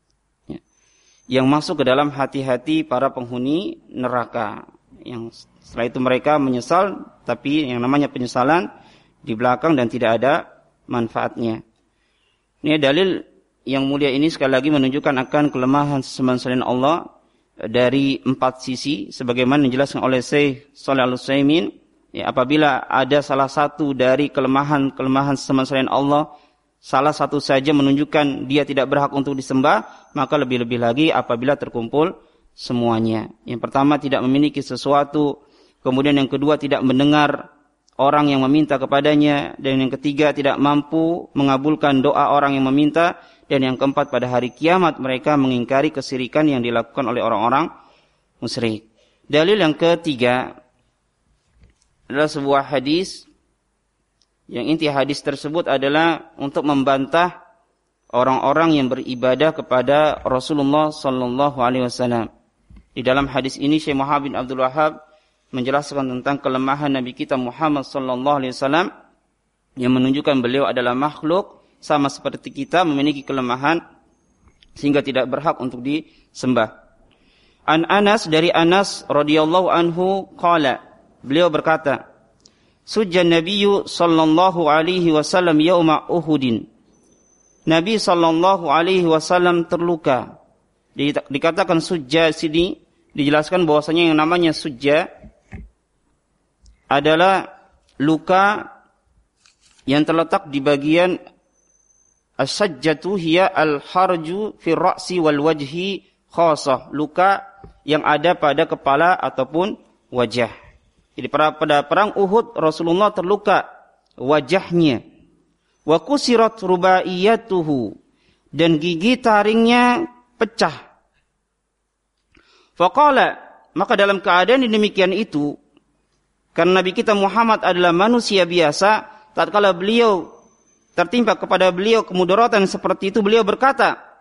yang masuk ke dalam hati-hati para penghuni neraka. Yang setelah itu mereka menyesal, tapi yang namanya penyesalan di belakang dan tidak ada manfaatnya. Ini dalil yang mulia ini sekali lagi menunjukkan akan kelemahan sesembahan selain Allah dari 4 sisi, sebagaimana dijelaskan oleh Syekh Shalih Al-Utsaimin. Ya, apabila ada salah satu dari kelemahan sesembahan selain Allah, salah satu saja menunjukkan dia tidak berhak untuk disembah, maka lebih-lebih lagi apabila terkumpul semuanya. Yang pertama, tidak memiliki sesuatu. Kemudian yang kedua, tidak mendengar orang yang meminta kepadanya. Dan yang ketiga, tidak mampu mengabulkan doa orang yang meminta. Dan yang keempat, pada hari kiamat mereka mengingkari kesyirikan yang dilakukan oleh orang-orang musyrik. Dalil yang ketiga adalah sebuah hadis. Yang inti hadis tersebut adalah untuk membantah orang-orang yang beribadah kepada Rasulullah sallallahu alaihi wasallam. Di dalam hadis ini Syekh Muhammad bin Abdul Wahhab menjelaskan tentang kelemahan Nabi kita Muhammad sallallahu alaihi wasallam yang menunjukkan beliau adalah makhluk sama seperti kita, memiliki kelemahan sehingga tidak berhak untuk disembah. An Anas, dari Anas radhiyallahu anhu qala, beliau berkata, Sujjan Nabiyyu sallallahu alaihi wasallam yauma Uhudin. Nabi sallallahu alaihi wasallam terluka. Dikatakan sujja sini dijelaskan bahwasanya yang namanya sujja adalah luka yang terletak di bagian as-sajjatu hiya al-harju fi ra'si wal wajhi khassah, luka yang ada pada kepala ataupun wajah. Jadi pada perang Uhud Rasulullah terluka wajahnya. Wa kusirat rubaiyatuhu, dan gigi taringnya pecah. Faqala, maka dalam keadaan demikian itu, karena Nabi kita Muhammad adalah manusia biasa, tatkala beliau tertimpa kepada beliau kemudaratan seperti itu, beliau berkata,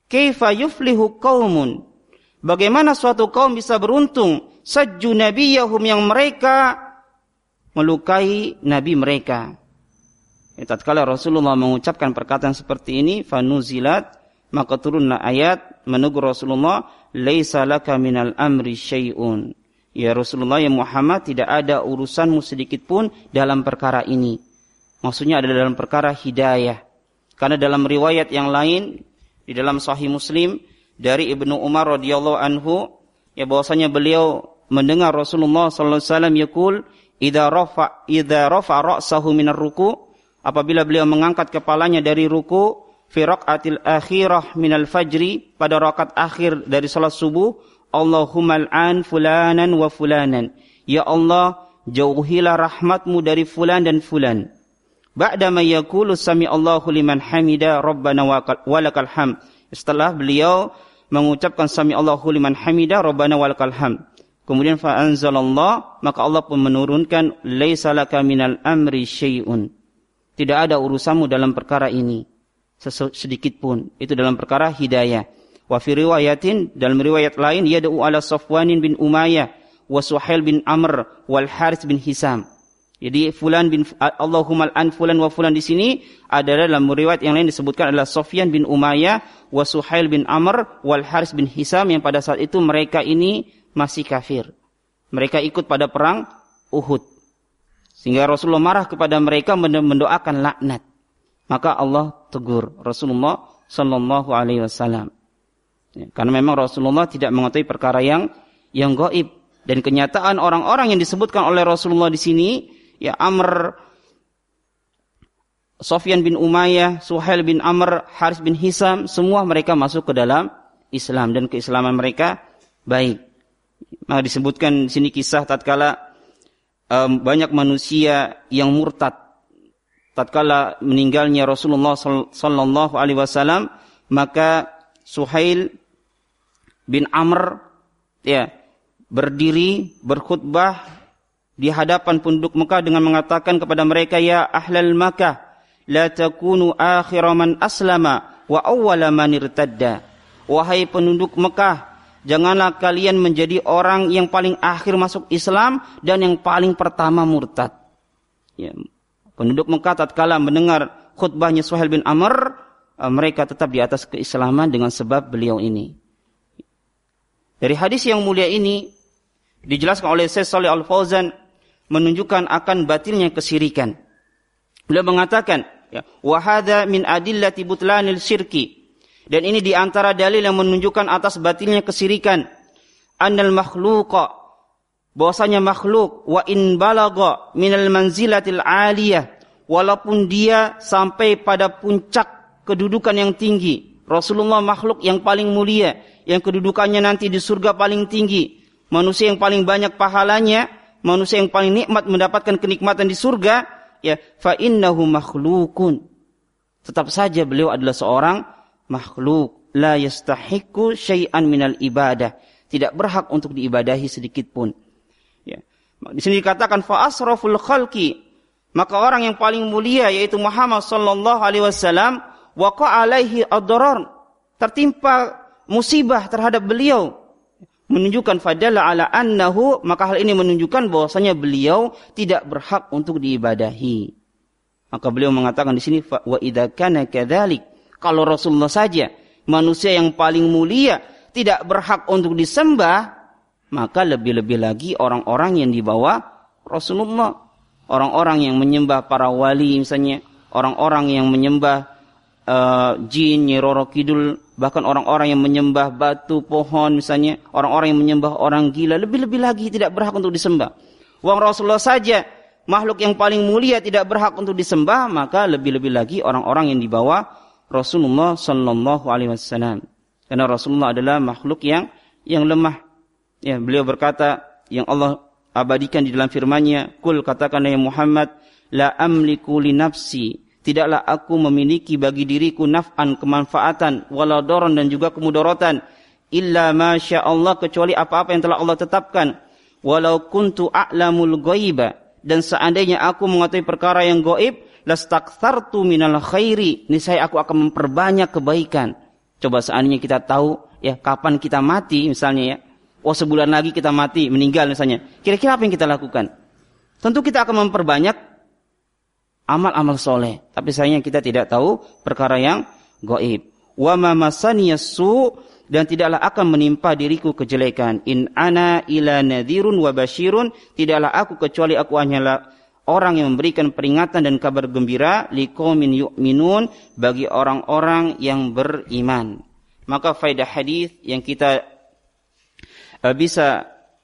kaifa yuflihu qaumun, bagaimana suatu kaum bisa beruntung, sajju nabiyahum, yang mereka melukai nabi mereka. Tatkala Rasulullah mengucapkan perkataan seperti ini, fanuzilat, maka turunlah ayat menegur Rasulullah, laisa laka minal amri syai'un. Ya Rasulullah, ya Muhammad, tidak ada urusanmu sedikit pun dalam perkara ini. Maksudnya ada dalam perkara hidayah. Karena dalam riwayat yang lain, di dalam Sahih Muslim dari Ibnu Umar radhiyallahu anhu, ya bahwasanya beliau mendengar Rasulullah sallallahu alaihi wasallam yaqul, idza rafa ra'sahu minar ruku', apabila beliau mengangkat kepalanya dari ruku, fi raqatil akhirah minal fajri, pada rakaat akhir dari salat subuh, Allahumma al'an fulanan wa fulanan, ya Allah, jauhilah rahmatmu dari fulan dan fulan. Ba'da ma yaqulu sami'allahu liman hamida rabbana walakal hamd, setelah beliau mengucapkan sami'allahu liman hamida rabbana walakal hamd, kemudian fa anzalallah, maka Allah pun menurunkan, laisa laka minal amri syai'un, tidak ada urusanmu dalam perkara ini sedikit pun, itu dalam perkara hidayah. Wa fi riwayatin, dalam riwayat lain, yad'u ala Safwanin bin Umayyah wa Suhail bin Amr wal Harits bin Hisam. Jadi fulan bin Allahumma al'an fulan wa fulan di sini adalah dalam riwayat yang lain disebutkan adalah Sufyan bin Umayyah wa Suhail bin Amr wal Harits bin Hisam, yang pada saat itu mereka ini masih kafir. Mereka ikut pada perang Uhud. Sehingga Rasulullah marah kepada mereka, mendoakan laknat. Maka Allah tegur Rasulullah sallallahu alaihi wasallam. Ya, karena memang Rasulullah tidak mengetahui perkara yang gaib, dan kenyataan orang-orang yang disebutkan oleh Rasulullah di sini, ya Amr, Sufyan bin Umayyah, Suhail bin Amr, Harits bin Hisam, semua mereka masuk ke dalam Islam dan keislaman mereka baik. Maka disebutkan di sini kisah tatkala banyak manusia yang murtad tatkala meninggalnya Rasulullah sallallahu alaihi wasallam, maka Suhail bin Amr ya berdiri berkhutbah di hadapan penduduk Mekah dengan mengatakan kepada mereka, ya ahlal Makkah, la takunu akhira man aslama wa awwala man irtadda. Wahai penduduk Mekah, janganlah kalian menjadi orang yang paling akhir masuk Islam dan yang paling pertama murtad. Ya, penduduk Mekah tatkala mendengar khutbahnya Suhail bin Amr, mereka tetap di atas keislaman dengan sebab beliau ini. Dari hadis yang mulia ini dijelaskan oleh Syekh Shalih Al-Fauzan menunjukkan akan batilnya kesyirikan. Beliau mengatakan, ya, wa hadza min adillati butlanil syirki. Dan ini di antara dalil yang menunjukkan atas batilnya kesyirikan. Annal makhluqa, bahwasanya makhluk, wa in balagha minal manzilatil aliyah, walaupun dia sampai pada puncak kedudukan yang tinggi. Rasulullah makhluk yang paling mulia, yang kedudukannya nanti di surga paling tinggi, manusia yang paling banyak pahalanya, manusia yang paling nikmat mendapatkan kenikmatan di surga, ya, fa innahu makhlukun. Tetap saja beliau adalah seorang makhluk, la yastahiqu syai'an minal ibadah, tidak berhak untuk diibadahi sedikit pun. Ya. Di sini dikatakan fa asraful khalqi, maka orang yang paling mulia yaitu Muhammad sallallahu alaihi wasallam, waqa alaihi ad-darar, tertimpa musibah terhadap beliau, menunjukkan fadalla ala annahu, maka hal ini menunjukkan bahwasanya beliau tidak berhak untuk diibadahi. Maka beliau mengatakan di sini, wa idza kana kadzalik, kalau Rasulullah saja manusia yang paling mulia tidak berhak untuk disembah, maka lebih-lebih lagi orang-orang yang di bawah Rasulullah, orang-orang yang menyembah para wali misalnya, orang-orang yang menyembah jin, Nyi Roro Kidul, bahkan orang-orang yang menyembah batu, pohon misalnya, orang-orang yang menyembah orang gila, lebih-lebih lagi tidak berhak untuk disembah. Wong Rasulullah saja makhluk yang paling mulia tidak berhak untuk disembah, maka lebih-lebih lagi orang-orang yang di bawah Rasulullah sallallahu alaihi wasallam. Karena Rasulullah adalah makhluk yang lemah. Ya, beliau berkata, yang Allah abadikan di dalam firman-Nya, "Qul," katakan ya Muhammad, "la amliku li nafsi," tidaklah aku memiliki bagi diriku naf'an, kemanfaatan, wala daran, dan juga kemudaratan, illa masya Allah, kecuali apa-apa yang telah Allah tetapkan. Walau kuntu a'lamul ghaiba, dan seandainya aku mengetahui perkara yang gaib, lastakthartu minal khairi, niscaya aku akan memperbanyak kebaikan. Coba seandainya kita tahu ya kapan kita mati misalnya ya. Oh sebulan lagi kita mati, meninggal misalnya. Kira-kira apa yang kita lakukan? Tentu kita akan memperbanyak amal-amal soleh. Tapi sayangnya kita tidak tahu perkara yang gaib. Wa ma masaniyassu, dan tidaklah akan menimpa diriku kejelekan. In ana ila nadhirun wa basyirun, tidaklah aku kecuali aku hanyalah orang yang memberikan peringatan dan kabar gembira liqaumin yu'minun, bagi orang-orang yang beriman. Maka faedah hadis yang kita bisa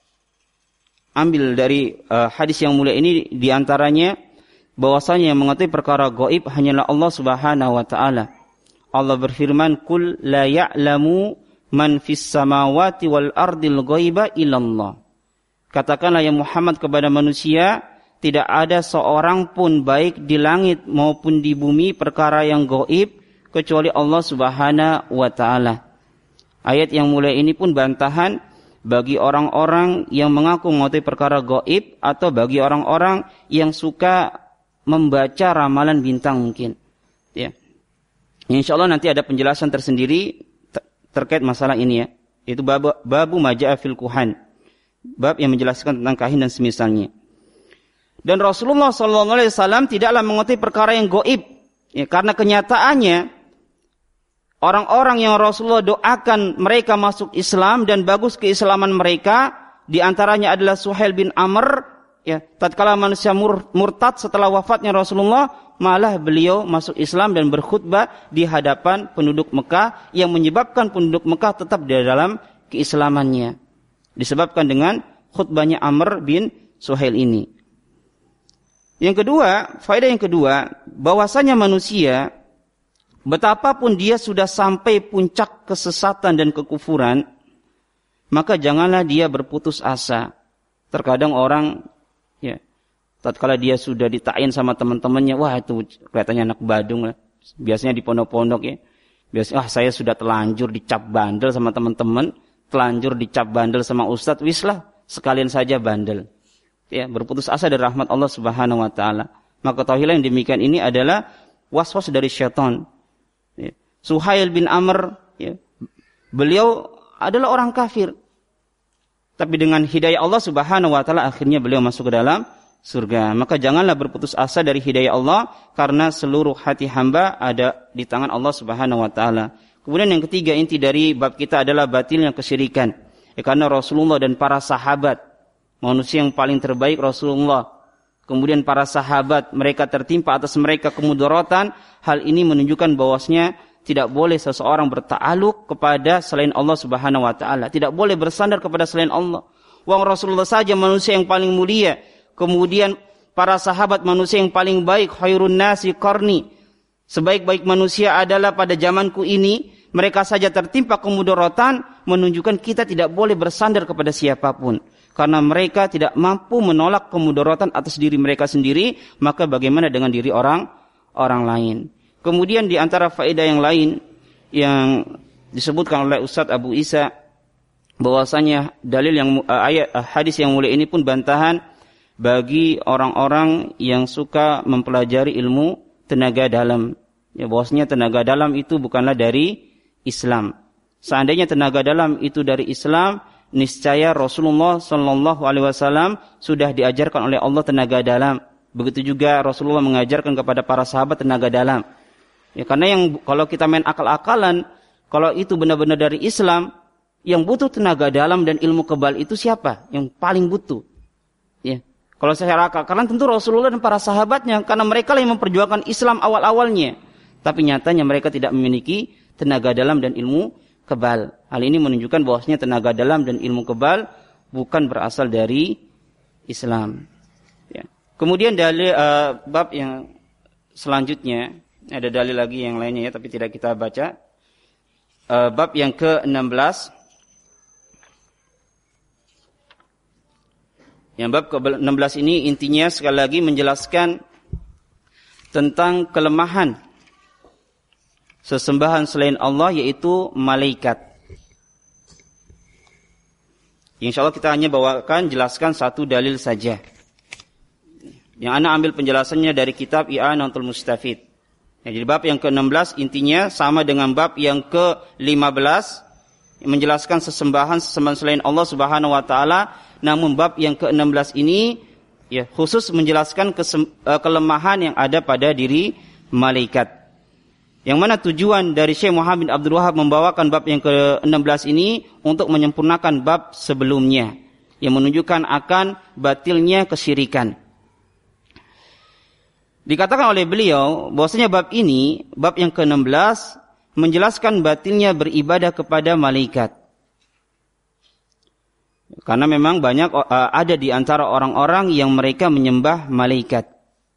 ambil dari hadis yang mulia ini diantaranya bahwasanya yang mengetahui perkara gaib hanyalah Allah Subhanahu wa taala. Allah berfirman, "Qul la ya'lamu man fis samawati wal ardil ghaiba illallah." Katakanlah ya Muhammad kepada manusia, tidak ada seorang pun baik di langit maupun di bumi perkara yang gaib kecuali Allah Subhanahu wa taala. Ayat yang mulia ini pun bantahan bagi orang-orang yang mengaku mengetahui perkara gaib atau bagi orang-orang yang suka membaca ramalan bintang mungkin. Ya. Insyaallah nanti ada penjelasan tersendiri terkait masalah ini ya. Itu babu maja'a fil kuhan. Bab yang menjelaskan tentang kahin dan semisalnya. Dan Rasulullah SAW tidaklah mengetahui perkara yang gaib. Ya, karena kenyataannya orang-orang yang Rasulullah doakan mereka masuk Islam dan bagus keislaman mereka, di antaranya adalah Suhail bin Amr, ya, tatkala manusia murtad setelah wafatnya Rasulullah, malah beliau masuk Islam dan berkhutbah di hadapan penduduk Mekah yang menyebabkan penduduk Mekah tetap di dalam keislamannya. Disebabkan dengan khutbahnya Amr bin Suhail ini. Yang kedua, faedah yang kedua, bahwasanya manusia betapapun dia sudah sampai puncak kesesatan dan kekufuran, maka janganlah dia berputus asa. Terkadang orang, ya, tatkala dia sudah ditain sama teman-temannya, wah itu kelihatannya anak badung lah. Biasanya di pondok-pondok ya. Biasanya, saya sudah telanjur dicap bandel sama teman-teman, telanjur dicap bandel sama ustadz, wislah sekalian saja bandel. Ya, berputus asa dari rahmat Allah Subhanahu wa taala. Maka ketahuilah yang demikian ini adalah waswas dari syaitan. Ya. Suhail bin Amr, ya, beliau adalah orang kafir. Tapi dengan hidayah Allah Subhanahu wa taala akhirnya beliau masuk ke dalam surga. Maka janganlah berputus asa dari hidayah Allah, karena seluruh hati hamba ada di tangan Allah Subhanahu wa taala. Kemudian yang ketiga, inti dari bab kita adalah batilnya kesyirikan. Ya, karena Rasulullah dan para sahabat, manusia yang paling terbaik Rasulullah, kemudian para sahabat, mereka tertimpa atas mereka kemudaratan. Hal ini menunjukkan bahwasanya tidak boleh seseorang berta'aluk kepada selain Allah Subhanahu wa taala, tidak boleh bersandar kepada selain Allah. Wong Rasulullah saja manusia yang paling mulia, kemudian para sahabat manusia yang paling baik, khairun nasi qarni, sebaik-baik manusia adalah pada zamanku ini, mereka saja tertimpa kemudaratan, menunjukkan kita tidak boleh bersandar kepada siapapun. Karena mereka tidak mampu menolak kemudaratan atas diri mereka sendiri, maka bagaimana dengan diri orang lain. Kemudian di antara faedah yang lain yang disebutkan oleh Ustaz Abu Isa, bahwasanya dalil yang hadis yang mulia ini pun bantahan bagi orang-orang yang suka mempelajari ilmu tenaga dalam. Ya, bahwasanya tenaga dalam itu bukanlah dari Islam. Seandainya tenaga dalam itu dari Islam, niscaya Rasulullah sallallahu alaihi wasallam sudah diajarkan oleh Allah tenaga dalam. Begitu juga Rasulullah mengajarkan kepada para sahabat tenaga dalam. Ya, karena kalau kita main akal-akalan, kalau itu benar-benar dari Islam, yang butuh tenaga dalam dan ilmu kebal itu siapa? Yang paling butuh. Ya. Kalau secara akal-akalan tentu Rasulullah dan para sahabatnya, karena mereka yang memperjuangkan Islam awal-awalnya. Tapi nyatanya mereka tidak memiliki tenaga dalam dan ilmu kebal. Hal ini menunjukkan bahwasanya tenaga dalam dan ilmu kebal bukan berasal dari Islam. Ya. Kemudian dalil bab yang selanjutnya, ada dalil lagi yang lainnya ya, tapi tidak kita baca. Bab yang ke-16. Yang bab ke-16 ini intinya sekali lagi menjelaskan tentang kelemahan sesembahan selain Allah, yaitu malaikat. InsyaAllah kita hanya bawakan jelaskan satu dalil saja. Yang ana ambil penjelasannya dari kitab I'anatul Mustafid. Jadi bab yang ke-16 intinya sama dengan bab yang ke-15, menjelaskan sesembahan selain Allah Subhanahu wa taala. Namun bab yang ke-16 ini ya khusus menjelaskan kelemahan yang ada pada diri malaikat. Yang mana tujuan dari Syekh Muhammad bin Abdul Wahab membawakan bab yang ke-16 ini untuk menyempurnakan bab sebelumnya yang menunjukkan akan batilnya kesyirikan. Dikatakan oleh beliau bahwasanya bab ini, bab yang ke-16 menjelaskan batilnya beribadah kepada malaikat. Karena memang banyak ada di antara orang-orang yang mereka menyembah malaikat.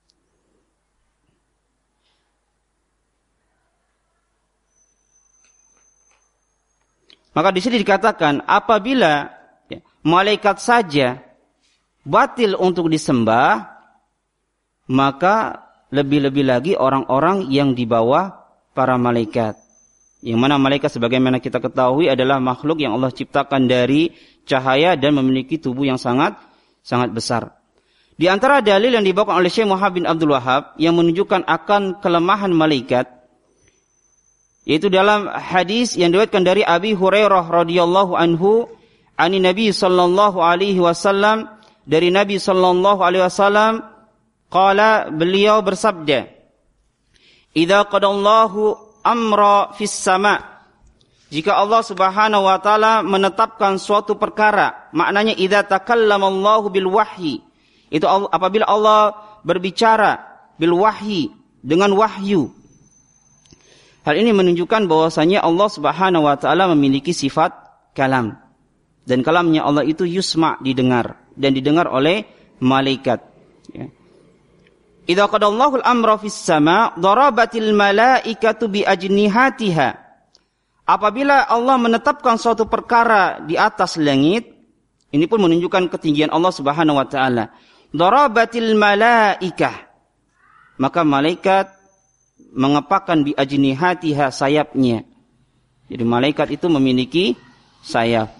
Maka di sini dikatakan apabila malaikat saja batil untuk disembah, maka lebih-lebih lagi orang-orang yang di bawah para malaikat. Yang mana malaikat sebagaimana kita ketahui adalah makhluk yang Allah ciptakan dari cahaya dan memiliki tubuh yang sangat besar. Di antara dalil yang dibawakan oleh Syekh Muhammad bin Abdul Wahab yang menunjukkan akan kelemahan malaikat, yaitu dalam hadis yang diriwayatkan dari Abi Hurairah radhiyallahu anhu, ani Nabi sallallahu alaihi wasallam, dari Nabi sallallahu alaihi wasallam, qala, beliau bersabda, idza qadallahu amra fis sama', jika Allah Subhanahu wa taala menetapkan suatu perkara, maknanya idza takallamallahu bil wahyi, itu apabila Allah berbicara bil wahyi, dengan wahyu. Hal ini menunjukkan bahwasanya Allah Subhanahu wa taala memiliki sifat kalam, dan kalamnya Allah itu yusma, didengar, dan didengar oleh malaikat. Ya. Idza qadallahu al-amra fis sama' darabatil malaikatu bi ajnihatiha. Apabila Allah menetapkan suatu perkara di atas langit, ini pun menunjukkan ketinggian Allah Subhanahu wa taala. Darabatil malaikah, maka malaikat mengepakkan bi ajnihatiha, sayapnya. Jadi malaikat itu memiliki sayap.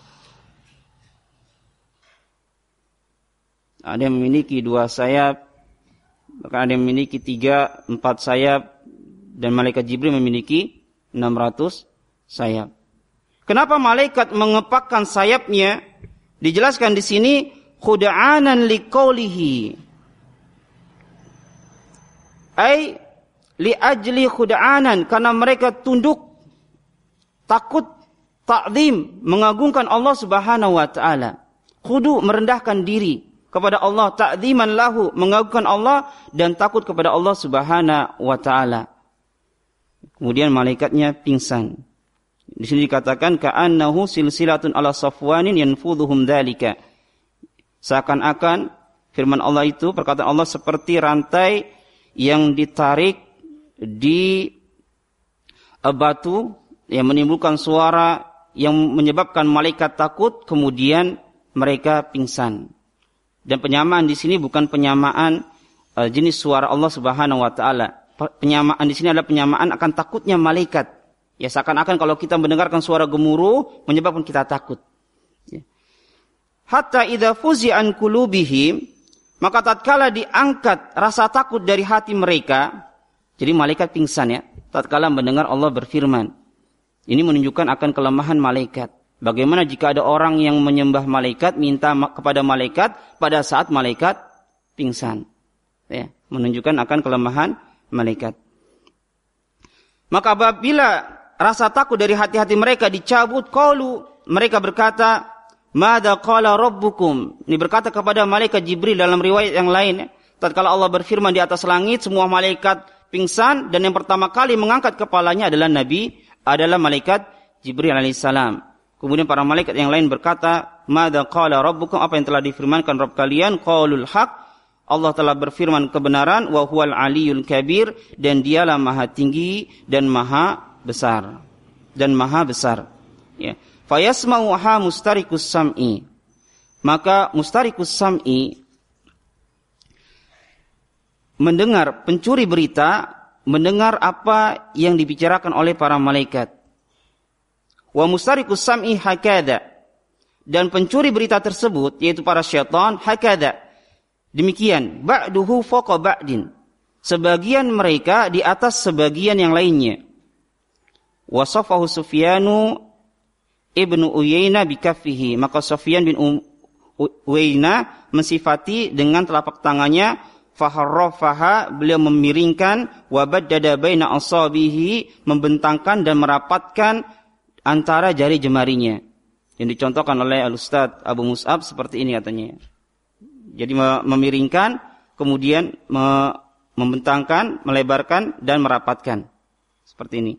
Ada yang memiliki 2 sayap, bahkan ada yang memiliki 3, 4 sayap, dan malaikat Jibril memiliki 600 sayap. Kenapa malaikat mengepakkan sayapnya? Dijelaskan di sini khud'anan liqaulihi, ai li ajli khud'anan, karena mereka tunduk, takut, ta'zim, mengagungkan Allah Subhanahu wa taala. Khudu, merendahkan diri kepada Allah, ta'ziman lahu, mengagungkan Allah dan takut kepada Allah Subhanahu wa taala. Kemudian malaikatnya pingsan. Di sini dikatakan ka'annahu silsilatun ala safwanin yanfudhuhum dzalika. Seakan-akan firman Allah itu, perkataan Allah seperti rantai yang ditarik di batu yang menimbulkan suara yang menyebabkan malaikat takut, kemudian mereka pingsan. Dan penyamaan di sini bukan penyamaan jenis suara Allah Subhanahu wa taala. Penyamaan di sini adalah penyamaan akan takutnya malaikat. Ya, seakan-akan kalau kita mendengarkan suara gemuruh menyebabkan kita takut. Ya. Hatta idza fuzi'a an qulubihim, maka tatkala diangkat rasa takut dari hati mereka, jadi malaikat pingsan ya, tatkala mendengar Allah berfirman. Ini menunjukkan akan kelemahan malaikat. Bagaimana jika ada orang yang menyembah malaikat, minta kepada malaikat pada saat malaikat pingsan? Ya, menunjukkan akan kelemahan malaikat. Maka apabila rasa takut dari hati-hati mereka dicabut, qalu, mereka berkata, madza qala rabbukum. Ini berkata kepada malaikat Jibril dalam riwayat yang lain. Tatkala Allah berfirman di atas langit, semua malaikat pingsan, dan yang pertama kali mengangkat kepalanya adalah malaikat Jibril alaihissalam. Kemudian para malaikat yang lain berkata, madza qala rabbukum, apa yang telah difirmankan Rabb kalian? Qaulul haq, Allah telah berfirman kebenaran, wa huwal aliyul kabir, dan dialah maha tinggi dan maha besar. Ya. Fayasma'uha mustarikus sam'i, maka mustarikus sam'i mendengar, pencuri berita mendengar apa yang dibicarakan oleh para malaikat. Wa mustarikus sam'i hakada, dan pencuri berita tersebut yaitu para syaitan hakada, demikian, ba'duhu faqa ba'din, sebagian mereka di atas sebagian yang lainnya. Wasafahu Sufyanu ibnu Uyainah bikaffihi, maka Sufyan bin Uyainah mensifati dengan telapak tangannya, faharrafaha, beliau memiringkan, wabaddada baina asabihi, membentangkan dan merapatkan antara jari jemarinya. Yang dicontohkan oleh Al-Ustaz Abu Mus'ab seperti ini katanya. Jadi memiringkan, kemudian membentangkan, melebarkan dan merapatkan. Seperti ini.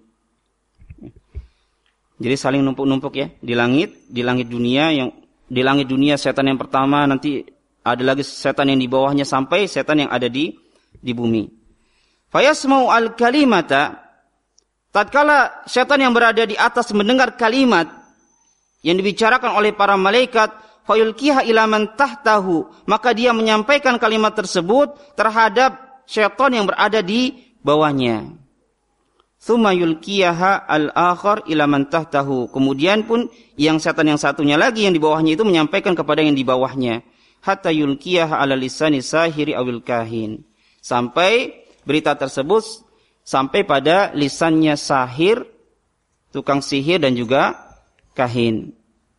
Jadi saling numpuk-numpuk ya di langit dunia. Yang di langit dunia setan yang pertama, nanti ada lagi setan yang di bawahnya sampai setan yang ada di bumi. Fayasma'u al-kalimata, tatkala setan yang berada di atas mendengar kalimat yang dibicarakan oleh para malaikat, fayulkiha ila man tahtahu, maka dia menyampaikan kalimat tersebut terhadap syaitan yang berada di bawahnya. Tsumma yulkiyaha al-akhar ila man tahtahu, kemudian pun yang setan yang satunya lagi yang di bawahnya itu menyampaikan kepada yang di bawahnya, hatta yulkiyaha ala lisani sahiri awil kahin, sampai berita tersebut sampai pada lisannya sahir, tukang sihir dan juga kahin.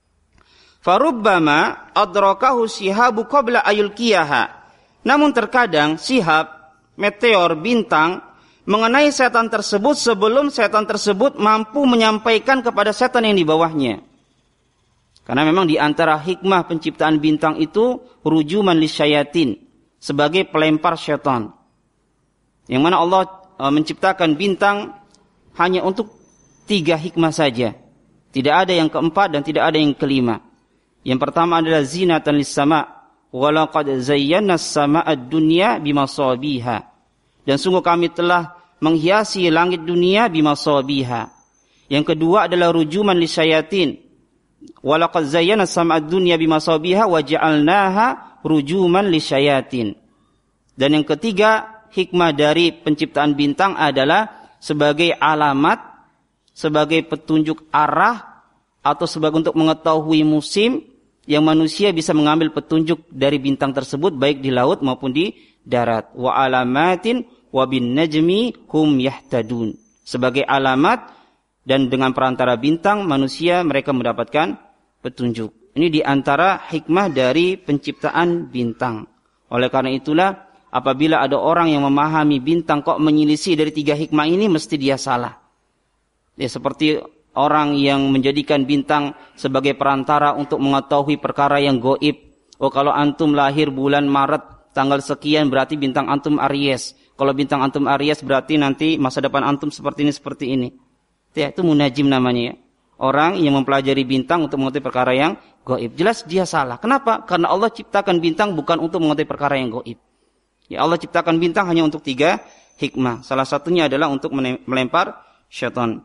Farubbama adrakahu sihabu qabla ayulkiyaha, namun terkadang sihab, meteor, bintang mengenai setan tersebut sebelum setan tersebut mampu menyampaikan kepada setan yang di bawahnya. Karena memang di antara hikmah penciptaan bintang itu rujuman lisyayatin, sebagai pelempar syaitan. Yang mana Allah menciptakan bintang hanya untuk 3 hikmah saja. Tidak ada yang keempat dan tidak ada yang kelima. Yang pertama adalah zinatan lis-sama', wa laqad zayyana as-sama'a ad-dunya bimasabiha. Dan sungguh kami telah menghiasi langit dunia bimasabiha. Yang kedua adalah rujuman lisyayatin. Wa laqad zayyana as-sama'a ad-dunya bimasabiha wa ja'alnaha rujuman lisyayatin. Dan yang ketiga, hikmah dari penciptaan bintang adalah sebagai alamat, sebagai petunjuk arah, atau sebagai untuk mengetahui musim, yang manusia bisa mengambil petunjuk dari bintang tersebut baik di laut maupun di darat. Wa alamatin wa bin najmi hum yahtadun. Sebagai alamat dan dengan perantara bintang manusia mereka mendapatkan petunjuk. Ini di antara hikmah dari penciptaan bintang. Oleh karena itulah apabila ada orang yang memahami bintang kok menyelisih dari 3 hikmah ini, mesti dia salah. Ya, seperti orang yang menjadikan bintang sebagai perantara untuk mengetahui perkara yang gaib. Oh, kalau antum lahir bulan Maret tanggal sekian berarti bintang antum Aries. Kalau bintang antum Aries berarti nanti masa depan antum seperti ini seperti ini. Ya, itu munajim namanya ya. Orang yang mempelajari bintang untuk mengetahui perkara yang gaib. Jelas dia salah. Kenapa? Karena Allah ciptakan bintang bukan untuk mengetahui perkara yang gaib. Ya, Allah ciptakan bintang hanya untuk 3 hikmah. Salah satunya adalah untuk melempar syaitan.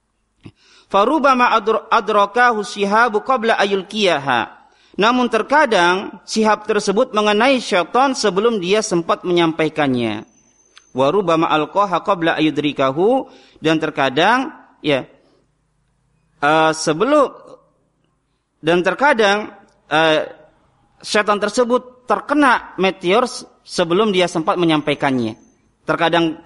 Farubama adrakahu sihabu qabla ayulkiyaha. Namun terkadang sihab tersebut mengenai syaitan sebelum dia sempat menyampaikannya. Warubama alqaha qabla ayudrikahu, dan terkadang ya syaitan tersebut terkena meteor sebelum dia sempat menyampaikannya. Terkadang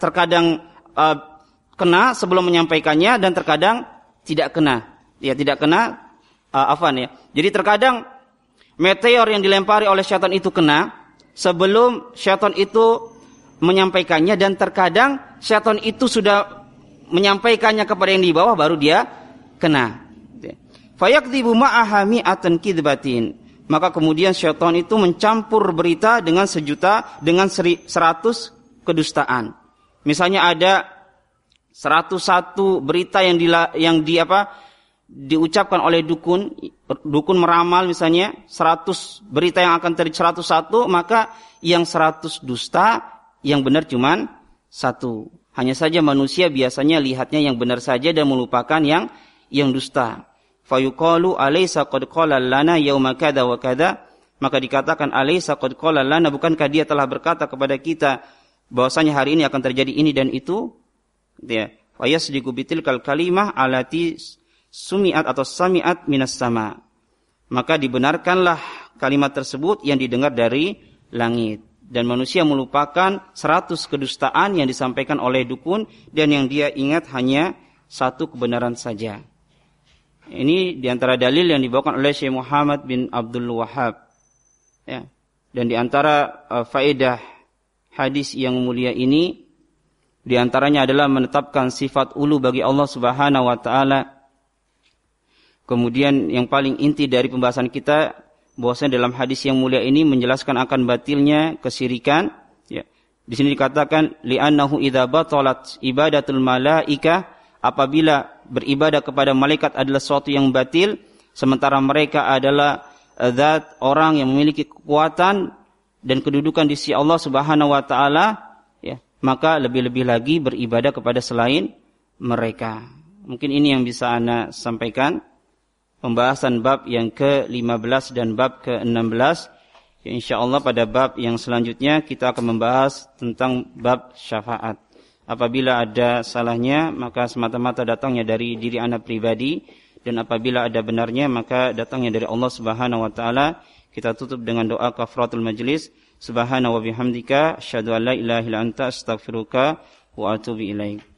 kena sebelum menyampaikannya dan terkadang tidak kena. Ya, tidak kena ya. Jadi terkadang meteor yang dilempari oleh syaitan itu kena sebelum syaitan itu menyampaikannya, dan terkadang syaitan itu sudah menyampaikannya kepada yang di bawah baru dia kena. Fayakdzibu ma'aha mi'atan kidbatin. Maka kemudian syaitan itu mencampur berita dengan 100 kedustaan. Misalnya ada 101 berita yang diucapkan oleh dukun meramal, misalnya 100 berita yang akan terjadi 101, maka yang 100 dusta, yang benar cuman 1. Hanya saja manusia biasanya lihatnya yang benar saja dan melupakan yang dusta. Fayuqalu alaysa qad qala lana yauma kadza wa kadza, maka dikatakan alaysa qad qala lana, bukankah dia telah berkata kepada kita bahwasanya hari ini akan terjadi ini dan itu. Ya, fayasdiqu bitilkal kalimah alati sumi'at atau sami'at minas sama. Maka dibenarkanlah kalimat tersebut yang didengar dari langit. dan manusia melupakan 100 kedustaan yang disampaikan oleh dukun dan yang dia ingat hanya satu kebenaran saja. Ini diantara dalil yang dibawakan oleh Syekh Muhammad bin Abdul Wahhab. Ya. Dan diantara faedah hadis yang mulia ini, diantaranya adalah menetapkan sifat ulu bagi Allah Subhanahu wa Ta'ala. Kemudian yang paling inti dari pembahasan kita, bahwasanya dalam hadis yang mulia ini menjelaskan akan batilnya kesyirikan. Ya. Di sini dikatakan li'annahu idza batalat ibadatul malaikah, apabila beribadah kepada malaikat adalah sesuatu yang batil, sementara mereka adalah zat orang yang memiliki kekuatan dan kedudukan di sisi Allah Subhanahu wa Ta'ala, ya, maka lebih-lebih lagi beribadah kepada selain mereka. Mungkin ini yang bisa Ana sampaikan. Pembahasan bab yang ke-15 dan bab ke-16. Ya, insyaallah pada bab yang selanjutnya kita akan membahas tentang bab syafaat. Apabila ada salahnya, maka semata-mata datangnya dari diri Ana pribadi, dan apabila ada benarnya, maka datangnya dari Allah Subhanahu wa Ta'ala. Kita tutup dengan doa kafaratul majlis. Subhana wa bihamdika asyhadu an la ilaha illa anta astaghfiruka wa atubu ilaik.